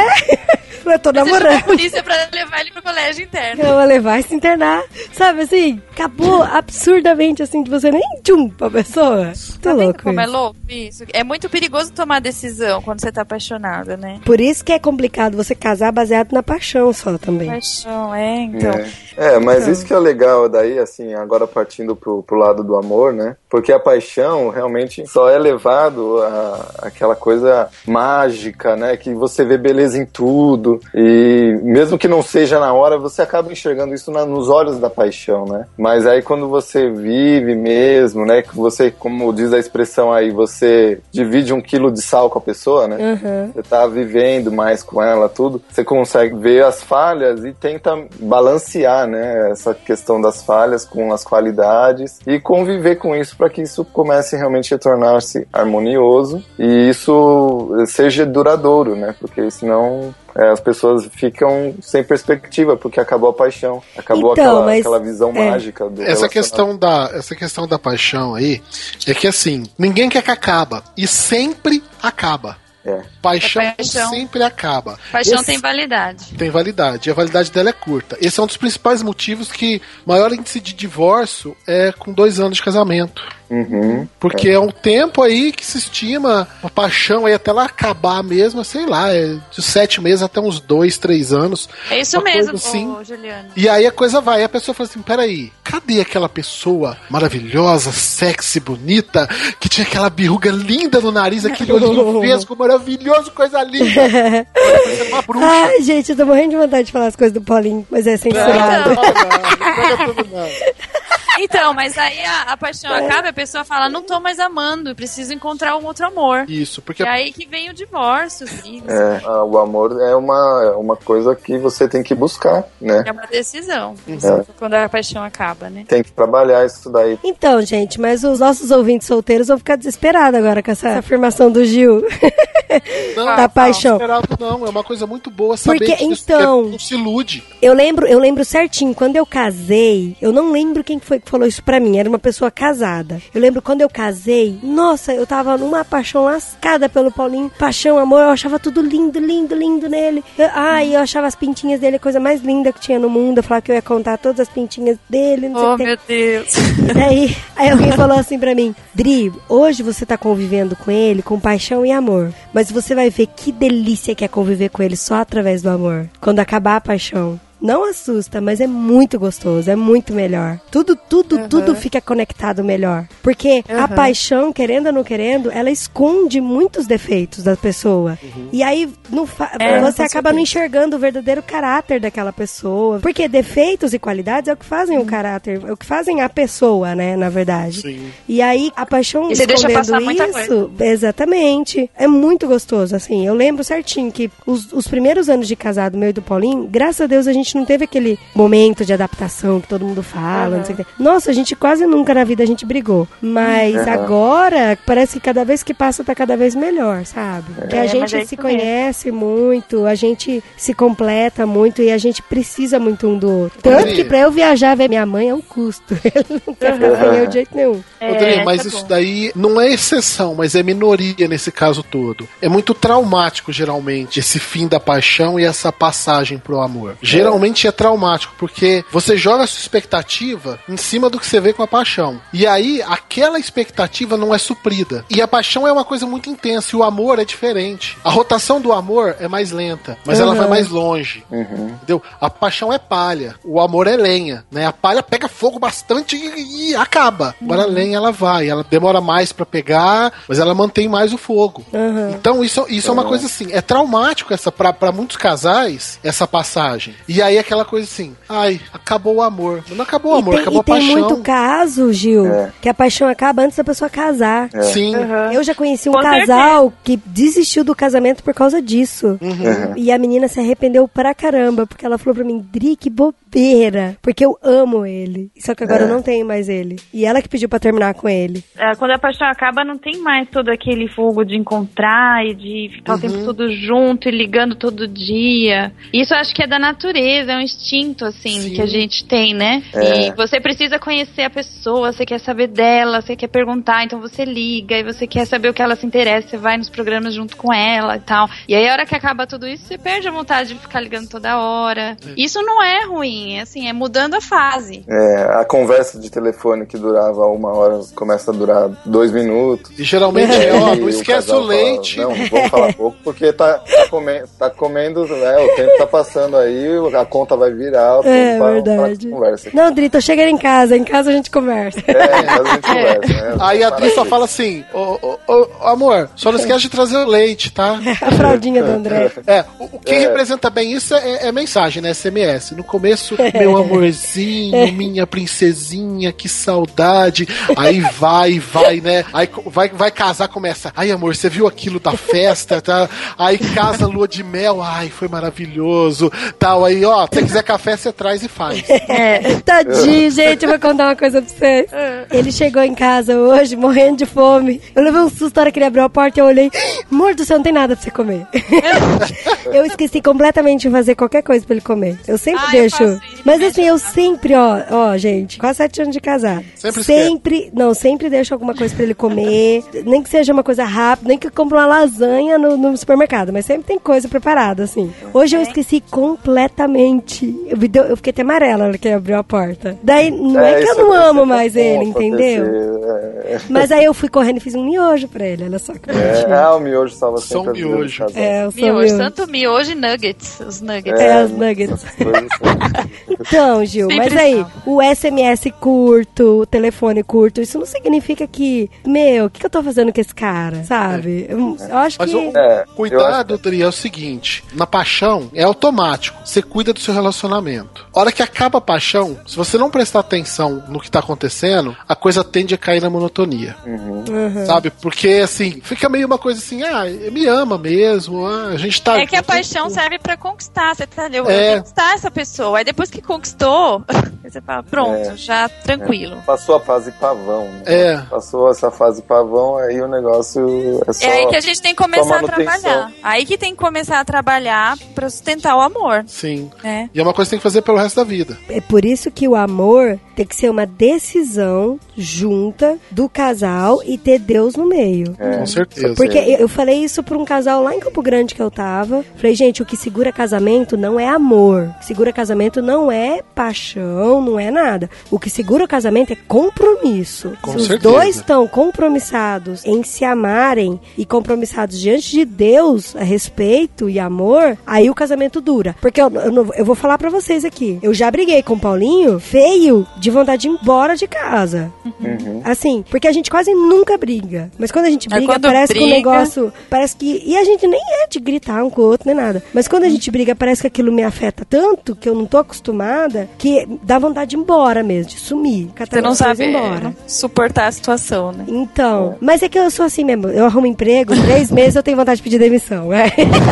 É, eu tô namorando. A polícia pra levar ele pro colégio interno. Eu vou levar e se internar. Sabe assim? Acabou absurdamente assim, de você nem tchum pra pessoa. Tô tá louco. Como isso. É louco isso? É muito perigoso tomar decisão quando você tá apaixonada, né? Por isso que é complicado você casar baseado na paixão só também. Paixão, é, então. É, é mas então. isso que é legal daí, assim, agora partindo pro, pro lado do amor, né? Porque a paixão realmente só é levado a aquela coisa mágica, né? Que você vê beleza em tudo e mesmo que não seja na hora, você acaba enxergando isso na, nos olhos da paixão, né? Mas aí quando você vive mesmo, né? Que você, como diz a expressão aí, você divide um quilo de sal com a pessoa, né? Uhum. Você tá vivendo mais com ela, tudo. Você consegue ver as falhas e tenta balancear, né? Essa questão das falhas com as qualidades e conviver com isso para que isso comece realmente a tornar-se harmonioso e isso seja duradouro, né? Porque senão é, as pessoas ficam sem perspectiva porque acabou a paixão, acabou então, aquela, mas, aquela visão é. mágica do essa questão da essa questão da paixão aí é que assim, ninguém quer que acaba e sempre acaba. É. Paixão, paixão sempre acaba. Paixão Esse, tem validade. Tem validade. E a validade dela é curta. Esse é um dos principais motivos que maior índice de divórcio é com dois anos de casamento. Uhum, Porque é. é um tempo aí que se estima a paixão aí até ela acabar mesmo, sei lá, é de sete meses até uns dois, três anos. É isso mesmo, assim. ô, Juliano. E aí a coisa vai, e a pessoa fala assim, peraí, cadê aquela pessoa maravilhosa, sexy, bonita, que tinha aquela birruga linda no nariz, aquele olhinho vesgo, maravilhoso, coisa linda. Uma bruxa. Ai, gente, eu tô morrendo de vontade de falar as coisas do Paulinho, mas é censurado. Não, não, não, não, não, não. Então, mas aí a, a paixão acaba e a pessoa fala, não tô mais amando, preciso encontrar um outro amor. Isso, porque... É aí que vem o divórcio, filhos. É, o amor é uma, é uma coisa que você tem que buscar, né? É uma decisão, é. Quando a paixão acaba, né? Tem que trabalhar isso daí. Então, gente, mas os nossos ouvintes solteiros vão ficar desesperados agora com essa afirmação do Gil. Não, da paixão. Não, não, é uma coisa muito boa saber porque, que então, não se ilude. Eu lembro, eu lembro certinho, quando eu casei, eu não lembro quem foi que falou isso pra mim, era uma pessoa casada. Eu lembro quando eu casei, nossa, eu tava numa paixão lascada pelo Paulinho. Paixão, amor, eu achava tudo lindo, lindo, lindo nele. Eu, ai, eu achava as pintinhas dele a coisa mais linda que tinha no mundo. Eu falava que eu ia contar todas as pintinhas dele, não sei oh, o que. meu Deus. E daí, aí alguém falou assim pra mim, Dri, hoje você tá convivendo com ele com paixão e amor, mas você vai ver que delícia que é conviver com ele só através do amor. Quando acabar a paixão. Não assusta, mas é muito gostoso, é muito melhor. Tudo, tudo, uhum. tudo fica conectado melhor. Porque uhum. a paixão, querendo ou não querendo, ela esconde muitos defeitos da pessoa. Uhum. E aí não fa- é, você acaba não enxergando o verdadeiro caráter daquela pessoa. Porque defeitos e qualidades é o que fazem uhum. o caráter, é o que fazem a pessoa, né, na verdade. Sim. E aí a paixão e você deixa passar isso, muita coisa. Exatamente. É muito gostoso, assim. Eu lembro certinho que os, os primeiros anos de casado meu e do Paulinho, graças a Deus a gente não teve aquele momento de adaptação que todo mundo fala, uhum. não sei o que. Nossa, a gente quase nunca na vida a gente brigou. Mas uhum. agora, parece que cada vez que passa tá cada vez melhor, sabe? É, que a gente é se conhece mesmo. muito, a gente se completa muito e a gente precisa muito um do outro. Tanto que pra eu viajar ver minha mãe é um custo. Ele não quer ficar sem eu de jeito nenhum. É, Rodrigo, mas tá isso bom. daí não é exceção, mas é minoria nesse caso todo. É muito traumático, geralmente, esse fim da paixão e essa passagem pro amor. Geralmente geralmente é traumático, porque você joga a sua expectativa em cima do que você vê com a paixão. E aí, aquela expectativa não é suprida. E a paixão é uma coisa muito intensa, e o amor é diferente. A rotação do amor é mais lenta, mas uhum. ela vai mais longe. Uhum. Entendeu? A paixão é palha, o amor é lenha, né? A palha pega fogo bastante e, e acaba. Agora uhum. a lenha, ela vai, ela demora mais pra pegar, mas ela mantém mais o fogo. Uhum. Então, isso, isso uhum. é uma coisa assim, é traumático essa, pra, pra muitos casais, essa passagem. E aí, aquela coisa assim, ai, acabou o amor. Não acabou o amor, tem, acabou a paixão. E tem muito caso, Gil, é. que a paixão acaba antes da pessoa casar. É. Sim. Uhum. Eu já conheci um Com casal certeza. que desistiu do casamento por causa disso. Uhum. E a menina se arrependeu pra caramba, porque ela falou pra mim, Dri, que bobeira, porque eu amo ele. Só que agora é. eu não tenho mais ele. E ela que pediu pra terminar com ele. É, quando a paixão acaba, não tem mais todo aquele fogo de encontrar e de ficar uhum. o tempo todo junto e ligando todo dia. Isso eu acho que é da natureza, é um instinto, assim, Sim. que a gente tem, né? É. E você precisa conhecer a pessoa, você quer saber dela, você quer perguntar, então você liga e você quer saber o que ela se interessa, você vai nos programas junto com ela e tal. E aí, a hora que acaba tudo isso, você perde a vontade de ficar ligando toda hora. Isso não é ruim, é assim, é mudando a fase. É, a conversa de telefone que durava uma hora começa a durar dois minutos. E geralmente, é, ó, não esquece o, o leite. Fala, não, vamos falar pouco, porque tá, tá, comendo, tá comendo, né, o tempo tá passando aí, a conta vai virar. É pra, verdade. Pra conversa. Não, Dri, tô chegando em casa, em casa a gente conversa. É, em casa a gente conversa, né? Aí a Dri só fala assim, ô, ô, ô, amor, só não esquece de trazer o leite, tá? A fraldinha do André. É, o, o que é. representa bem isso é, é mensagem, né? S M S. No começo, meu amorzinho, minha princesinha, que saudade. Aí vai, vai, né? Aí vai, vai casar, começa. Ai, amor, você viu aquilo da festa, tá? Aí casa, lua de mel. Ai, foi maravilhoso. Tal, aí, ó, se você quiser café, você traz e faz. É, tadinho, gente, eu vou contar uma coisa pra vocês. Ele chegou em casa hoje, morrendo de fome. Eu levei um susto na hora que ele abriu a porta e eu olhei. Amor do céu, não tem nada pra você comer. Eu esqueci completamente de fazer qualquer coisa pra ele comer. Eu sempre ah, deixo. Eu Mas assim, eu sempre, ó, ó, gente, quase sete anos de casado. Sempre, sempre não, sempre deixo alguma coisa pra ele comer. Nem que seja uma coisa rápida, nem que eu compre uma lasanha no, no supermercado, mas sempre tem coisa preparada, assim. Hoje eu esqueci completamente. Eu, eu fiquei até amarela na hora que ele abriu a porta. Daí, não é, é que eu não amo mais ele, entendeu? É. Mas aí eu fui correndo e fiz um miojo pra ele, olha só que é, ah, o miojo salva sempre. São miojo. É, miojo, miojo. Tanto miojo e nuggets. Os nuggets. É, é os nuggets. Então, Gil, sempre mas aí, o S M S curto, o telefone curto, isso não significa que, meu, o que, que eu tô fazendo com esse cara, sabe? É. Eu, eu acho mas que... O, é, cuidado, Dri, é o seguinte, na paixão é automático, você cuida do seu relacionamento. A hora que acaba a paixão, se você não prestar atenção no que tá acontecendo, a coisa tende a cair na monotonia. Uhum. Uhum. Sabe? Porque, assim, fica meio uma coisa assim, ah, me ama mesmo, ah, a gente tá... É que a paixão tempo. serve pra conquistar, você tá eu é. conquistar essa pessoa. Aí depois que conquistou, você fala, pronto, é. já tranquilo. É. Passou a fase pavão, né? É. Passou essa fase pavão, aí o negócio é só... É aí que a gente tem que começar a trabalhar. Aí que tem que começar a trabalhar pra sustentar o amor. Sim. É. E é uma coisa que tem que fazer pelo resto da vida. É por isso que o amor tem que ser uma decisão junta do casal e ter Deus no meio. É. Com certeza. Porque eu, eu falei isso pra um casal lá em Campo Grande que eu tava. Falei, gente, o que segura casamento não é amor. O que segura casamento não é paixão, não é nada. O que segura o casamento é compromisso. Com Se os certeza. dois estão compromissados em se amarem e compromissados diante de Deus a respeito e amor, aí o casamento dura. Porque eu, eu, eu vou falar pra vocês aqui. Eu já briguei com o Paulinho feio de vontade de ir embora de casa. Uhum. Assim, porque a gente quase nunca briga. Mas quando a gente briga, parece briga... que o negócio... Parece que... E a gente nem é de gritar um com o outro, nem nada. Mas quando a gente briga, parece que aquilo me afeta tanto que eu não tô acostumada, que dá vontade de ir embora mesmo, de sumir. Você não sabe embora. suportar a situação, né? Então, mas é que eu sou assim mesmo. Eu arrumo emprego, três meses eu tenho vontade de pedir demissão. É.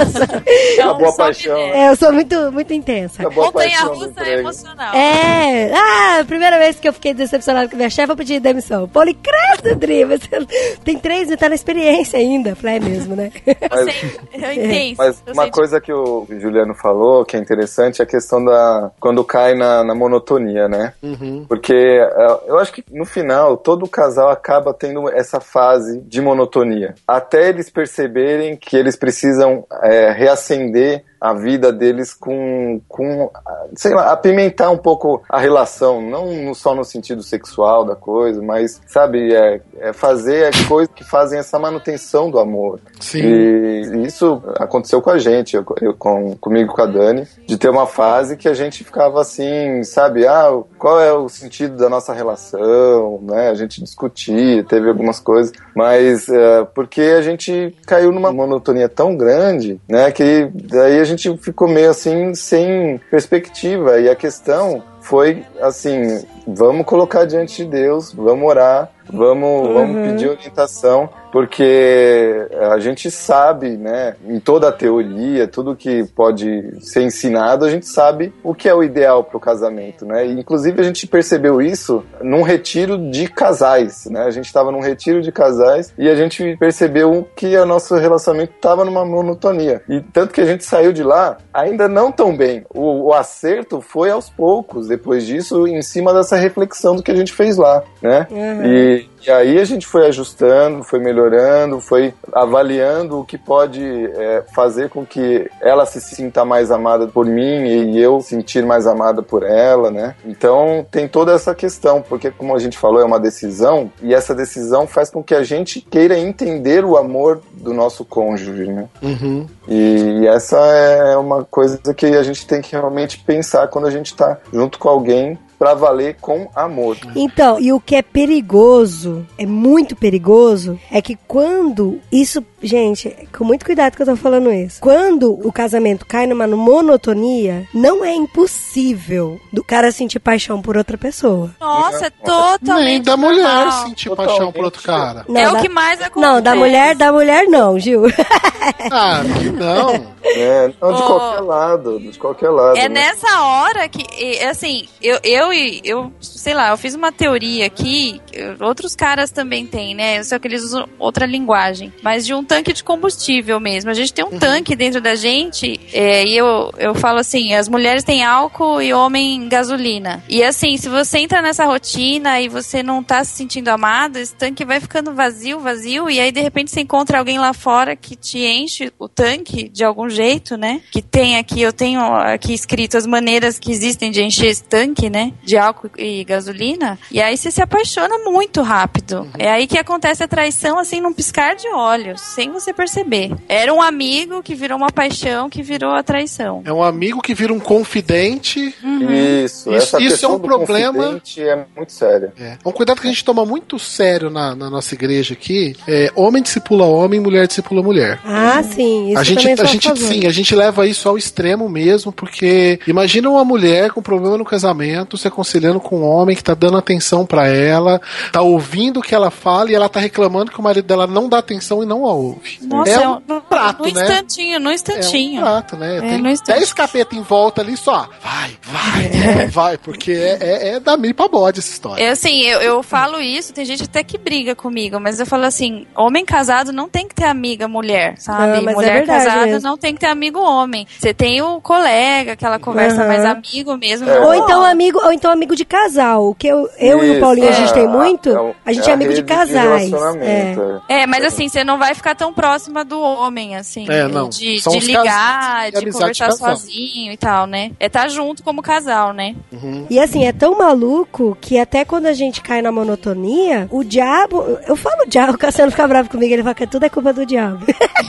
Uma boa paixão. É, eu sou muito, muito intensa. Montanha-russa é emocional. É. Ah, a primeira vez que eu fiquei decepcionada com a minha chefe, eu pedi demissão. Pô, credo, Dri, você tem três, você tá na experiência ainda. Falei, é mesmo, né? Mas, eu entendo. Mas uma coisa que o Juliano falou, que é interessante, é a questão da... Quando cai na, na monotonia, né? Uhum. Porque eu acho que no final, todo casal acaba tendo essa fase de monotonia. Até eles perceberem que eles precisam é, reacender a vida deles com, com, sei lá, apimentar um pouco a relação, não só no sentido sexual da coisa, mas, sabe, é, é fazer coisas que fazem essa manutenção do amor. Sim. E isso aconteceu com a gente, eu, eu, com, comigo com a Dani, de ter uma fase que a gente ficava assim, sabe, ah, qual é o sentido da nossa relação, né, a gente discutia, teve algumas coisas, mas uh, porque a gente caiu numa monotonia tão grande, né, que daí a gente ficou meio assim, sem perspectiva, e a questão foi assim, vamos colocar diante de Deus, vamos orar, vamos, uhum. vamos pedir orientação, porque a gente sabe, né, em toda a teoria, tudo que pode ser ensinado, a gente sabe o que é o ideal para o casamento, né, e, inclusive a gente percebeu isso num retiro de casais, né, a gente estava num retiro de casais e a gente percebeu que o nosso relacionamento estava numa monotonia, e tanto que a gente saiu de lá ainda não tão bem, o, o acerto foi aos poucos, depois disso, em cima dessa reflexão do que a gente fez lá, né, uhum. e, e aí a gente foi ajustando, foi melhorando, foi avaliando o que pode é, fazer com que ela se sinta mais amada por mim e eu sentir mais amada por ela, né? Então tem toda essa questão, porque como a gente falou, é uma decisão, e essa decisão faz com que a gente queira entender o amor do nosso cônjuge, né? Uhum. E essa é uma coisa que a gente tem que realmente pensar quando a gente tá junto com alguém, pra valer com amor. Então, e o que é perigoso, é muito perigoso, é que quando isso, gente, com muito cuidado que eu tô falando isso, quando o casamento cai numa monotonia, não é impossível do cara sentir paixão por outra pessoa. Nossa, é totalmente Nem da mulher normal. sentir totalmente. paixão por outro cara. Não, é da, o que mais acontece. Não, da mulher, da mulher não, Gil. Ah, que não. É, não, de oh, qualquer lado, de qualquer lado. É né? nessa hora que, assim, eu, eu, eu, sei lá, eu fiz uma teoria aqui, outros caras também têm, né? Só que eles usam outra linguagem, mas de um tanque de combustível mesmo. A gente tem um uhum. tanque dentro da gente, é, e eu, eu falo assim, as mulheres têm álcool e homem gasolina. E assim, se você entra nessa rotina e você não tá se sentindo amado, esse tanque vai ficando vazio, vazio, e aí de repente você encontra alguém lá fora que te enche o tanque de algum jeito, né? Que tem aqui, eu tenho aqui escrito as maneiras que existem de encher esse tanque, né? De álcool e gasolina. E aí você se apaixona muito rápido. Uhum. É aí que acontece a traição, assim, num piscar de olhos, sem você perceber. Era um amigo que virou uma paixão, que virou a traição. É um amigo que vira um confidente. Uhum. Isso, isso, essa isso é um problema. É muito sério. É. Um cuidado que a gente toma muito sério na, na nossa igreja aqui é homem discipula homem, mulher discipula mulher. Ah, sim. Isso a gente, a gente sim, a gente leva isso ao extremo mesmo, porque imagina uma mulher com problema no casamento, se aconselhando com um homem que tá dando atenção pra ela, tá ouvindo o que ela fala e ela tá reclamando que o marido dela não dá atenção e não a ouve. Nossa, é um no, prato, no né? instantinho, no instantinho. É um prato, né? É, Tem no dez capetas em volta ali só. Vai, vai, vai, porque é, é, é da milha pra bode essa história. É assim, eu, eu falo isso, tem gente até que briga comigo, mas eu falo assim, homem casado não tem que ter amiga mulher, sabe? Não, mulher é casada mesmo. não tem que ter amigo homem. Você tem o colega, aquela conversa uhum. mais amigo mesmo. É. Ou então amigo, ou então amigo de casal. O que eu, eu Isso, e o Paulinho é, a gente tem muito, é um, a gente é é amigo de casais. De é. é, mas assim, você não vai ficar tão próxima do homem, assim. É, não. De, São de os ligar, casais, de conversar de sozinho e tal, né? É estar junto como casal, né? Uhum. E assim, é tão maluco que até quando a gente cai na monotonia, o diabo, eu falo diabo, o Cassiano fica bravo comigo, ele fala que tudo é culpa do diabo.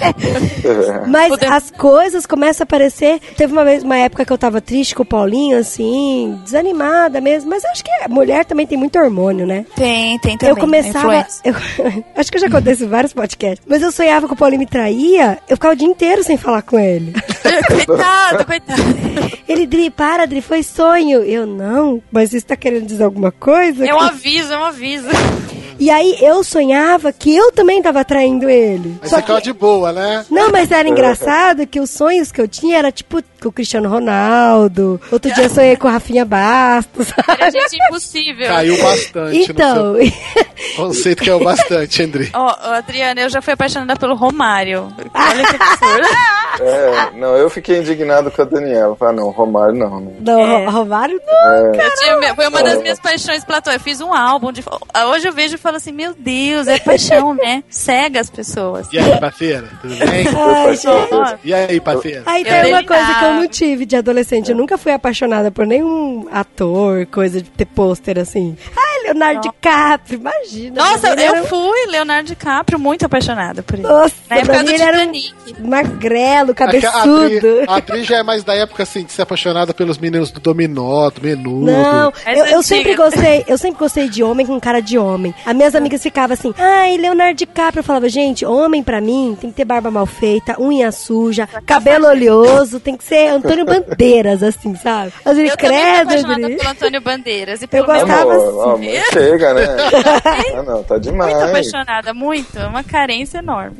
Mas as coisas começam a aparecer. Teve uma vez, uma época que eu tava triste com o Paulinho, assim, desanimada mesmo, mas acho que a mulher também tem muito hormônio, né? Tem, tem também. Eu começava, eu, acho que eu já contei isso em vários podcasts, mas eu sonhava que o Paulinho me traía, eu ficava o dia inteiro sem falar com ele. Coitado, coitado. Ele, Dri, para, Dri, foi sonho. Eu, não, mas isso tá querendo dizer alguma coisa? É um aviso, é um aviso. E aí eu sonhava que eu também tava traindo ele. Aí Só você ficava que... de boa, né? Não, mas era engraçado que os sonhos que eu tinha era tipo com o Cristiano Ronaldo. Outro dia eu sonhei com o Rafinha Bastos. Era gente impossível. Caiu bastante. Então. No seu conceito caiu bastante, André. Ó, oh, Adriana, eu já fui apaixonada pelo Romário. Olha que absurdo. É, não, eu fiquei indignado com a Daniela. Falei, ah, não, Romário não. Né? Não, É. Romário não. É. Eu tinha- foi uma das É. minhas paixões platônicas. Eu fiz um álbum de. Hoje eu vejo e falo assim, meu Deus, é paixão, né? Cega as pessoas. E aí, parceira? Tudo bem? Ai, gente. Nossa. E aí, parceira? Aí Eu tem uma dei coisa que eu nada. não tive de adolescente. Eu nunca fui apaixonada por nenhum ator, coisa de ter pôster assim. Ai, Leonardo DiCaprio, imagina. Nossa, Ele era eu fui, Leonardo DiCaprio, muito apaixonada por ele. Nossa, Na época pra do mim ele era um Titanic. magrelo, A, a, cabeçudo. atriz, a atriz já é mais da época, assim, de ser apaixonada pelos meninos do Dominó, do Menudo. Não, Essa eu, eu antiga. sempre gostei, eu sempre gostei de homem com cara de homem. As minhas amigas ficavam assim, ai, Leonardo DiCaprio. Eu falava, gente, homem pra mim tem que ter barba mal feita, unha suja, cabelo oleoso, tem que ser Antônio Bandeiras, assim, sabe? As Eu também fui credo, apaixonada Adri. pelo Antônio Bandeiras. E pelo Eu meu gostava Amor, assim. ó, mas chega, né? Ah, não, tá demais. Muito apaixonada, muito. É uma carência enorme.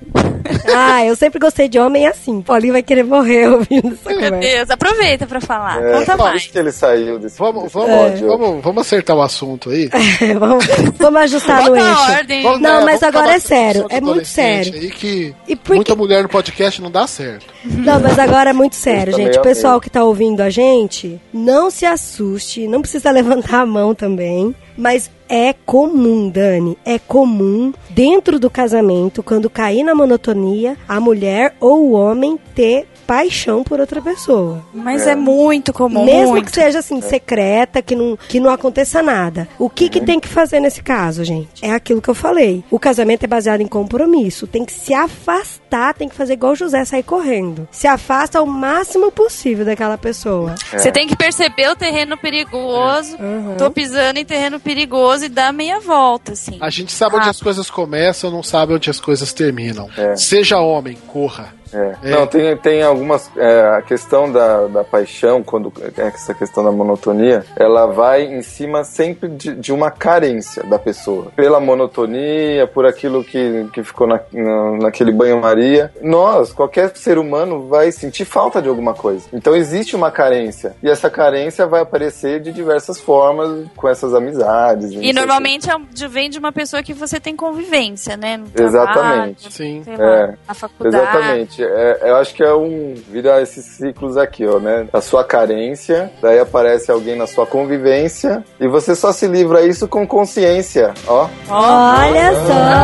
Ah, eu sempre gostei de homem assim. Paulinho vai querer morrer ouvindo essa Meu conversa. Deus, aproveita pra falar. É, Conta por mais. isso que ele saiu desse Vamos, desse vamos, episódio. vamos, vamos acertar o assunto aí. vamos, vamos ajustar no Bota a eixo. ordem. Vamos, Não, né, mas vamos agora acabar é com sério, essa é muito adolescente sério. Aí que E por muita que- mulher no podcast não dá certo. Não, mas agora é muito sério, Eu gente. também O pessoal amei. que tá ouvindo a gente, não se assuste, não precisa levantar a mão também, mas é comum, Dani, é comum dentro do casamento, quando cair na monotonia, a mulher ou o homem ter paixão por outra pessoa. Mas é, muito comum. Mesmo muito. que seja assim, secreta, que não, que não aconteça nada. O que, que tem que fazer nesse caso, gente? É aquilo que eu falei. O casamento é baseado em compromisso. Tem que se afastar, tem que fazer igual o José, sair correndo. Se afasta o máximo possível daquela pessoa. Você tem que perceber o terreno perigoso. Uhum. Tô pisando em terreno perigoso e dar meia volta, assim. A gente sabe onde Ah. as coisas começam, não sabe onde as coisas terminam. É. Seja homem, corra. É. É. Não, tem, tem algumas. É, a questão da, da paixão, quando é essa questão da monotonia, ela vai em cima sempre de, de uma carência da pessoa. Pela monotonia, por aquilo que, que ficou na, na, naquele banho-maria. Nós, qualquer ser humano, vai sentir falta de alguma coisa. Então existe uma carência. E essa carência vai aparecer de diversas formas com essas amizades. não sei E o quê. normalmente é um- de- vem de uma pessoa que você tem convivência, né? No Exatamente. trabalho, Sim. sei lá, É. na faculdade. Exatamente. É, eu acho que é um. Vira esses ciclos aqui, ó, né? A sua carência, daí aparece alguém na sua convivência e você só se livra isso com consciência, ó. Olha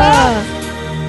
só!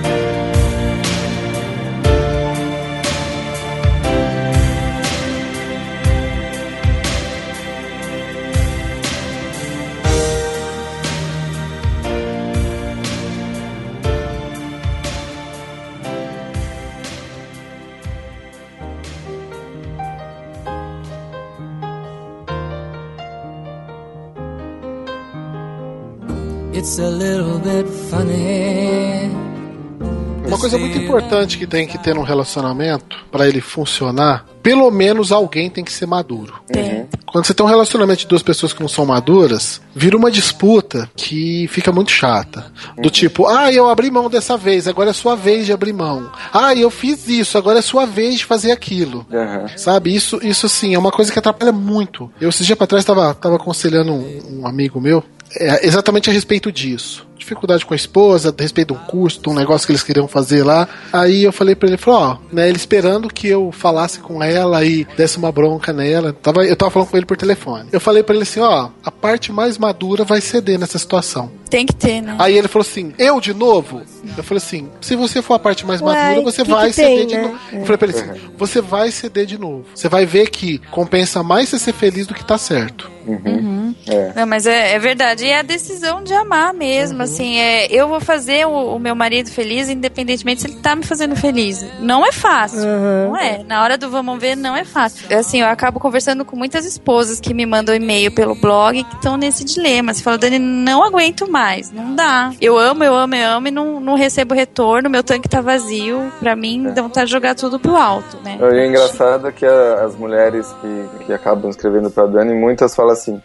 It's a little bit funny. Uma coisa muito importante que tem que ter num relacionamento, pra ele funcionar, pelo menos alguém tem que ser maduro. Tem. Quando você tem um relacionamento de duas pessoas que não são maduras, vira uma disputa que fica muito chata. Do tipo, ah, eu abri mão dessa vez, agora é sua vez de abrir mão. Ah, eu fiz isso, agora é sua vez de fazer aquilo. Uhum. Sabe, isso, isso assim, é uma coisa que atrapalha muito. Eu, esses dias pra trás, tava, tava aconselhando um, um amigo meu, é, exatamente a respeito disso. Dificuldade com a esposa, a respeito de um curso, de um negócio que eles queriam fazer lá. Aí eu falei pra ele, falou, ó, né, ele esperando que eu falasse com ela e desse uma bronca nela. Tava, eu tava falando com ele por telefone. Eu falei pra ele assim, ó, a parte mais madura vai ceder nessa situação. Tem que ter, né? Aí ele falou assim, eu de novo? Eu falei assim, se você for a parte mais Ué, madura, você que vai que ceder tem, de né? novo. Eu falei pra ele assim, você vai ceder de novo. Você vai ver que compensa mais você ser feliz do que tá certo. Uhum. É. Não, mas é, é verdade. E é a decisão de amar mesmo, Uhum. assim. É, eu vou fazer o, o meu marido feliz, independentemente se ele tá me fazendo feliz. Não é fácil. Uhum. Não é. Na hora do vamos ver, não é fácil. Assim, eu acabo conversando com muitas esposas que me mandam e-mail pelo blog que estão nesse dilema. Você fala, Dani, não aguento mais. Não dá. Eu amo, eu amo, eu amo e não, não recebo retorno. Meu tanque tá vazio. Pra mim, dá vontade de jogar tudo pro alto, né? E é engraçado que a- as mulheres que, que acabam escrevendo pra Dani, muitas falam assim, ah,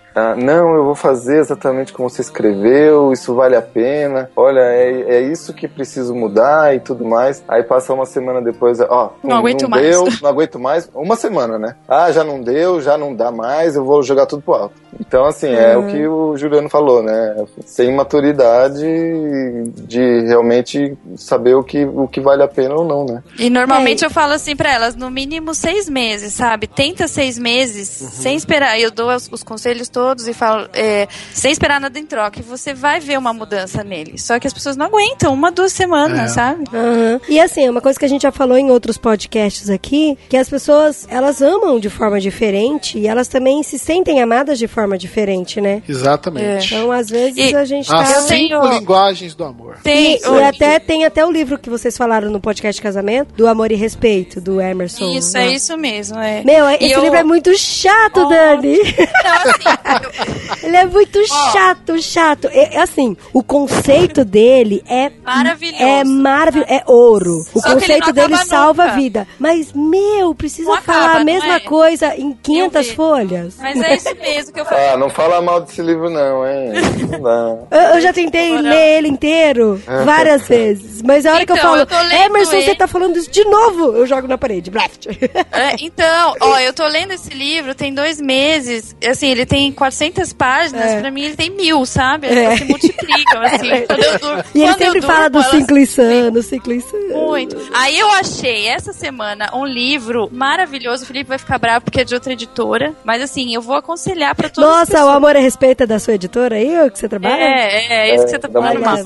não, eu vou fazer exatamente como você escreveu, isso vale a pena, olha, é, é isso que preciso mudar e tudo mais. Aí passa uma semana depois, ó, não, não aguento não mais. deu, não aguento mais, uma semana, né? Ah, já não deu, já não dá mais, eu vou jogar tudo pro alto. Então, assim, uhum. é o que o Juliano falou, né? Sem maturidade de realmente saber o que, o que vale a pena ou não, né? E normalmente é. eu falo assim pra elas, no mínimo seis meses, sabe? Tenta seis meses, uhum. sem esperar. Eu dou os, os conselhos todos e falo, é, sem esperar nada em troca. E você vai ver uma mudança nele. Só que as pessoas não aguentam uma, duas semanas, é. sabe? Uhum. E assim, uma coisa que a gente já falou em outros podcasts aqui, que as pessoas, elas amam de forma diferente e elas também se sentem amadas de forma diferente, né? Exatamente. É. Então, às vezes, e a gente as tá... As cinco tenho... linguagens do amor. Tem, e, e até, tem até o livro que vocês falaram no podcast Casamento, do Amor e Respeito, do Emerson. Isso, né? é isso mesmo, é. Meu, e esse eu... livro é muito chato, oh. Dani. Não, assim... eu... Ele é muito oh. chato, chato. É, assim, o conceito dele é... Maravilhoso. É maravilhoso, é ouro. O Só conceito dele salva nunca. a vida. Mas, meu, precisa não falar acaba, a mesma é? coisa em quinhentas folhas. Mas é isso mesmo que eu falei. Ah, não fala mal desse livro não, hein? Não dá. Eu, eu já tentei não. ler ele inteiro várias vezes. Mas a hora então, que eu falo, eu Emerson, ele. você tá falando isso de novo, eu jogo na parede. Blast. É, então, ó, eu tô lendo esse livro tem dois meses. Assim, ele tem quatrocentas páginas. É. Pra mim, ele tem mil, sabe? Eles é. se multiplicam, assim. É. Quando eu durmo, e ele quando sempre eu durmo, fala do ciclo insano, ciclo insano. Muito. Aí eu achei, essa semana, um livro maravilhoso. O Felipe vai ficar bravo porque é de outra editora. Mas, assim, eu vou aconselhar pra todas Nossa, as pessoas. O Amor e Respeito é da sua editora aí, ou que você trabalha? É, é, é isso que você tá falando mal.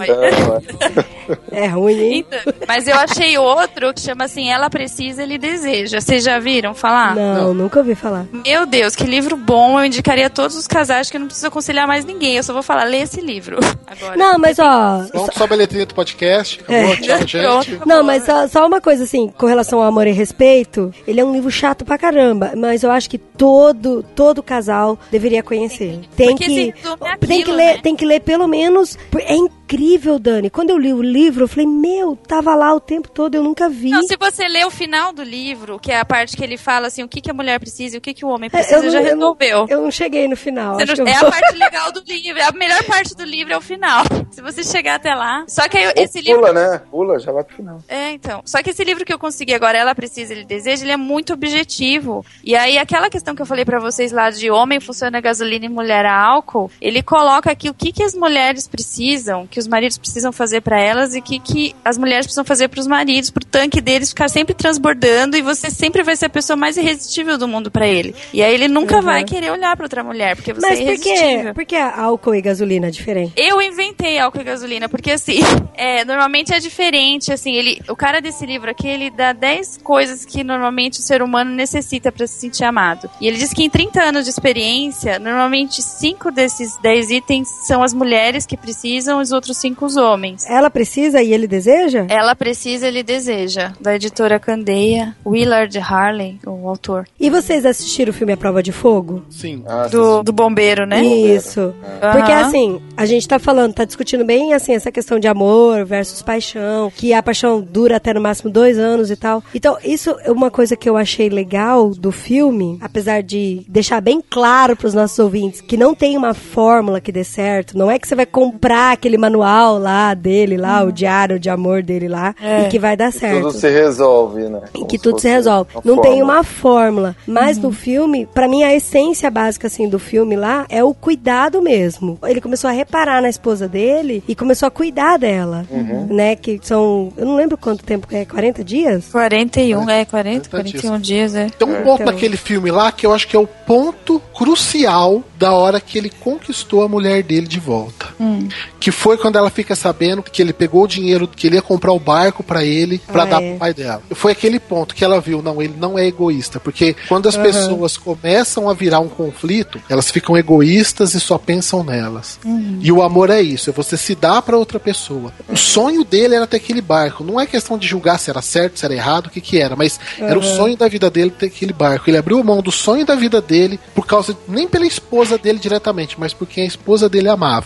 É ruim, hein? Então, mas eu achei outro que chama assim, Ela Precisa, Ele Deseja. Vocês já viram falar? Não, não, nunca ouvi falar. Meu Deus, que livro bom. Eu indicaria a todos os casais que eu não preciso aconselhar mais ninguém. Eu só vou falar, lê esse livro agora. Não, mas ó... Vamos só a letrinha do podcast. Acabou, é. Tchau, gente. Não, mas só, só uma coisa assim, com relação ao Amor e Respeito, ele é um livro chato pra caramba, mas eu acho que todo, todo casal deveria conhecer. Tem Porque que, é aquilo, tem que ler, né? tem que ler pelo menos... É incrível, Dani. Quando eu li o livro, eu falei, meu, tava lá o tempo todo, eu nunca vi. Não, se você ler o final do livro, que é a parte que ele fala assim, o que, que a mulher precisa e o que, que o homem precisa, eu não, já resolveu. Eu não, eu não cheguei no final. Não, acho é vou... a parte legal do livro. A melhor parte do livro é o final. Se você chegar até lá. Só que aí, Ou esse pula, livro... Pula, né? Pula, já vai pro final. É, então. Só que esse livro que eu consegui agora, Ela Precisa, Ele Deseja, ele é muito objetivo. E aí, aquela questão que eu falei pra vocês lá de homem funciona a gasolina e mulher a álcool, ele coloca aqui o que, que as mulheres precisam, que os maridos precisam fazer pra elas e o que, que as mulheres precisam fazer pros maridos, pro tanque deles ficar sempre transbordando e você sempre vai ser a pessoa mais irresistível do mundo pra ele. E aí ele nunca uhum. vai querer olhar pra outra mulher, porque você Mas é por irresistível. Mas por que álcool e gasolina é diferente? Eu inventei álcool e gasolina, porque assim, é, normalmente é diferente, assim, ele, o cara desse livro aqui, ele dá dez coisas que normalmente o ser humano necessita pra se sentir amado. E ele diz que em trinta anos de experiência, normalmente cinco desses dez itens são as mulheres que precisam, os outros cinco os homens. Ela precisa e ele deseja? Ela Precisa, Ele Deseja, da editora Candeia, Willard Harley, o autor. E vocês assistiram o filme A Prova de Fogo? Sim. Ah, do, do bombeiro, né? Isso. É. Porque Uhum. assim, a gente tá falando, tá discutindo bem assim, essa questão de amor versus paixão, que a paixão dura até no máximo dois anos e tal. Então, isso é uma coisa que eu achei legal do filme, apesar de deixar bem claro pros nossos ouvintes que não tem uma fórmula que dê certo, não é que você vai comprar aquele manual lá dele, lá, hum. o diário de amor dele lá, é. e que vai dar certo. Tudo se resolve, né? E que tudo se resolve. Não fórmula. tem uma fórmula. Mas uhum. no filme, pra mim, a essência básica, assim, do filme lá é o cuidado mesmo. Ele começou a reparar na esposa dele e começou a cuidar dela, uhum. né? Que são, eu não lembro quanto tempo é, quarenta dias? quarenta e um, é, quarenta, quarenta e um dias, é. Tem um ponto então... naquele filme lá que eu acho que é o ponto crucial da hora que ele conquistou a mulher dele de volta. Hum. Que foi quando ela fica sabendo que ele pegou o dinheiro, que ele ia comprar o barco pra ele, pra ah, dar é. pro pai dela. Foi aquele ponto que ela viu, não, ele não é egoísta, porque quando as uhum. pessoas começam a virar um conflito, elas ficam egoístas e só pensam nelas. Uhum. E o amor é isso, é você se dar pra outra pessoa. O sonho dele era ter aquele barco, não é questão de julgar se era certo, se era errado, o que que era, mas uhum. era o sonho da vida dele ter aquele barco. Ele abriu mão do sonho da vida dele por causa, nem pela esposa dele diretamente, mas porque a esposa dele amava. Eu acho que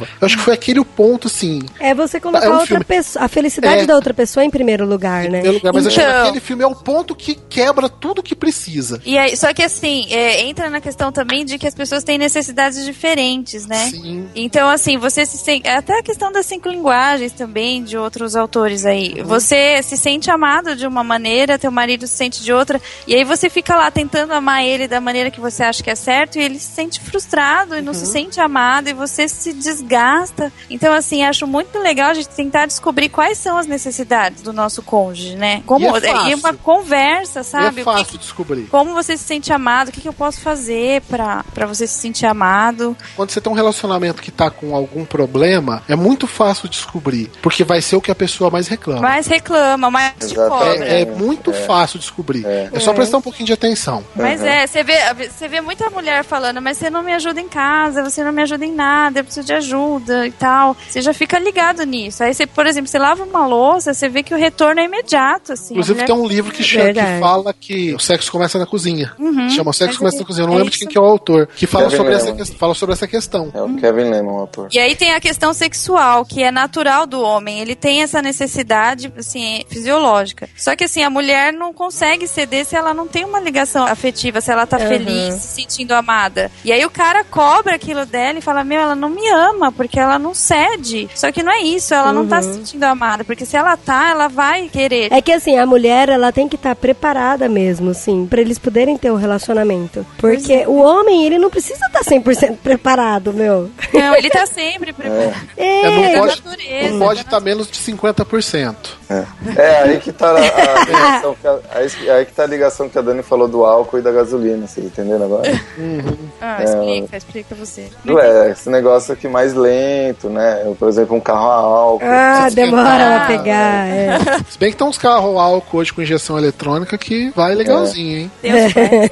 foi aquele o ponto, assim... É você colocar é um outra filme... pessoa, a felicidade é. da outra pessoa em primeiro lugar, né? Em primeiro lugar, mas então... acho que aquele filme é o ponto que quebra tudo que precisa. E aí, só que assim, é, entra na questão também de que as pessoas têm necessidades diferentes, né? Sim. Então, assim, você se sente... Até a questão das cinco linguagens também, de outros autores aí. Uhum. Você se sente amado de uma maneira, teu marido se sente de outra, e aí você fica lá tentando amar ele da maneira que você acha que é certo, e ele se sente frustrado e não uhum. se sente amado, e você se desgasta. Então, assim, acho muito legal a gente tentar descobrir quais são as necessidades do nosso cônjuge, né? Como, e, é e uma conversa, sabe? E é fácil que, descobrir. Como você se sente amado, o que, que eu posso fazer pra, pra você se sentir amado. Quando você tem um relacionamento que tá com algum problema, é muito fácil descobrir, porque vai ser o que a pessoa mais reclama. Mais reclama, mais te cobra. É, é muito é. fácil descobrir. É. é só prestar um pouquinho de atenção. Mas uhum. é, você vê, você vê muita mulher falando, mas você não me ajuda em casa, você não me ajuda em nada, eu preciso de ajuda e tal. Você já fica ligado nisso. Aí você, por exemplo, você lava uma louça, você vê que o retorno é imediato, assim. Inclusive mulher... tem um livro que, chama, que fala que o sexo começa na cozinha. Uhum. Chama O Sexo Começa na Cozinha. Eu não é lembro isso. de quem que é o autor. Que fala sobre, essa que... fala sobre essa questão. É o Kevin Lehman, o autor. E aí tem a questão sexual, que é natural do homem. Ele tem essa necessidade, assim, fisiológica. Só que, assim, a mulher não consegue ceder se ela não tem uma ligação afetiva, se ela tá uhum. feliz, se sentindo amada. E aí o cara cobra aquilo dela e fala, meu, ela não me ama, porque ela não cede. Só que não é isso, ela uhum. não tá se sentindo amada, porque se ela tá, ela vai querer. É que, assim, a mulher, ela tem que estar tá preparada mesmo, assim, pra eles poderem ter um relacionamento. Porque é. o homem, ele não precisa estar tá cem por cento preparado, meu. Não, ele tá sempre preparado. É, é, não pode, não pode estar tá menos de cinquenta por cento. É, é aí que tá a, a ligação que a, aí, aí que tá a ligação que a Dani falou do álcool e da gasolina, vocês entenderam agora? Uhum. Ah, é, explica, explica você. É, esse negócio aqui mais lento, né? Eu, por exemplo, um carro a álcool. Ah, demora pra pegar, é. Se bem que tem uns carros a álcool hoje com injeção eletrônica que vai legalzinho, hein? Deus é.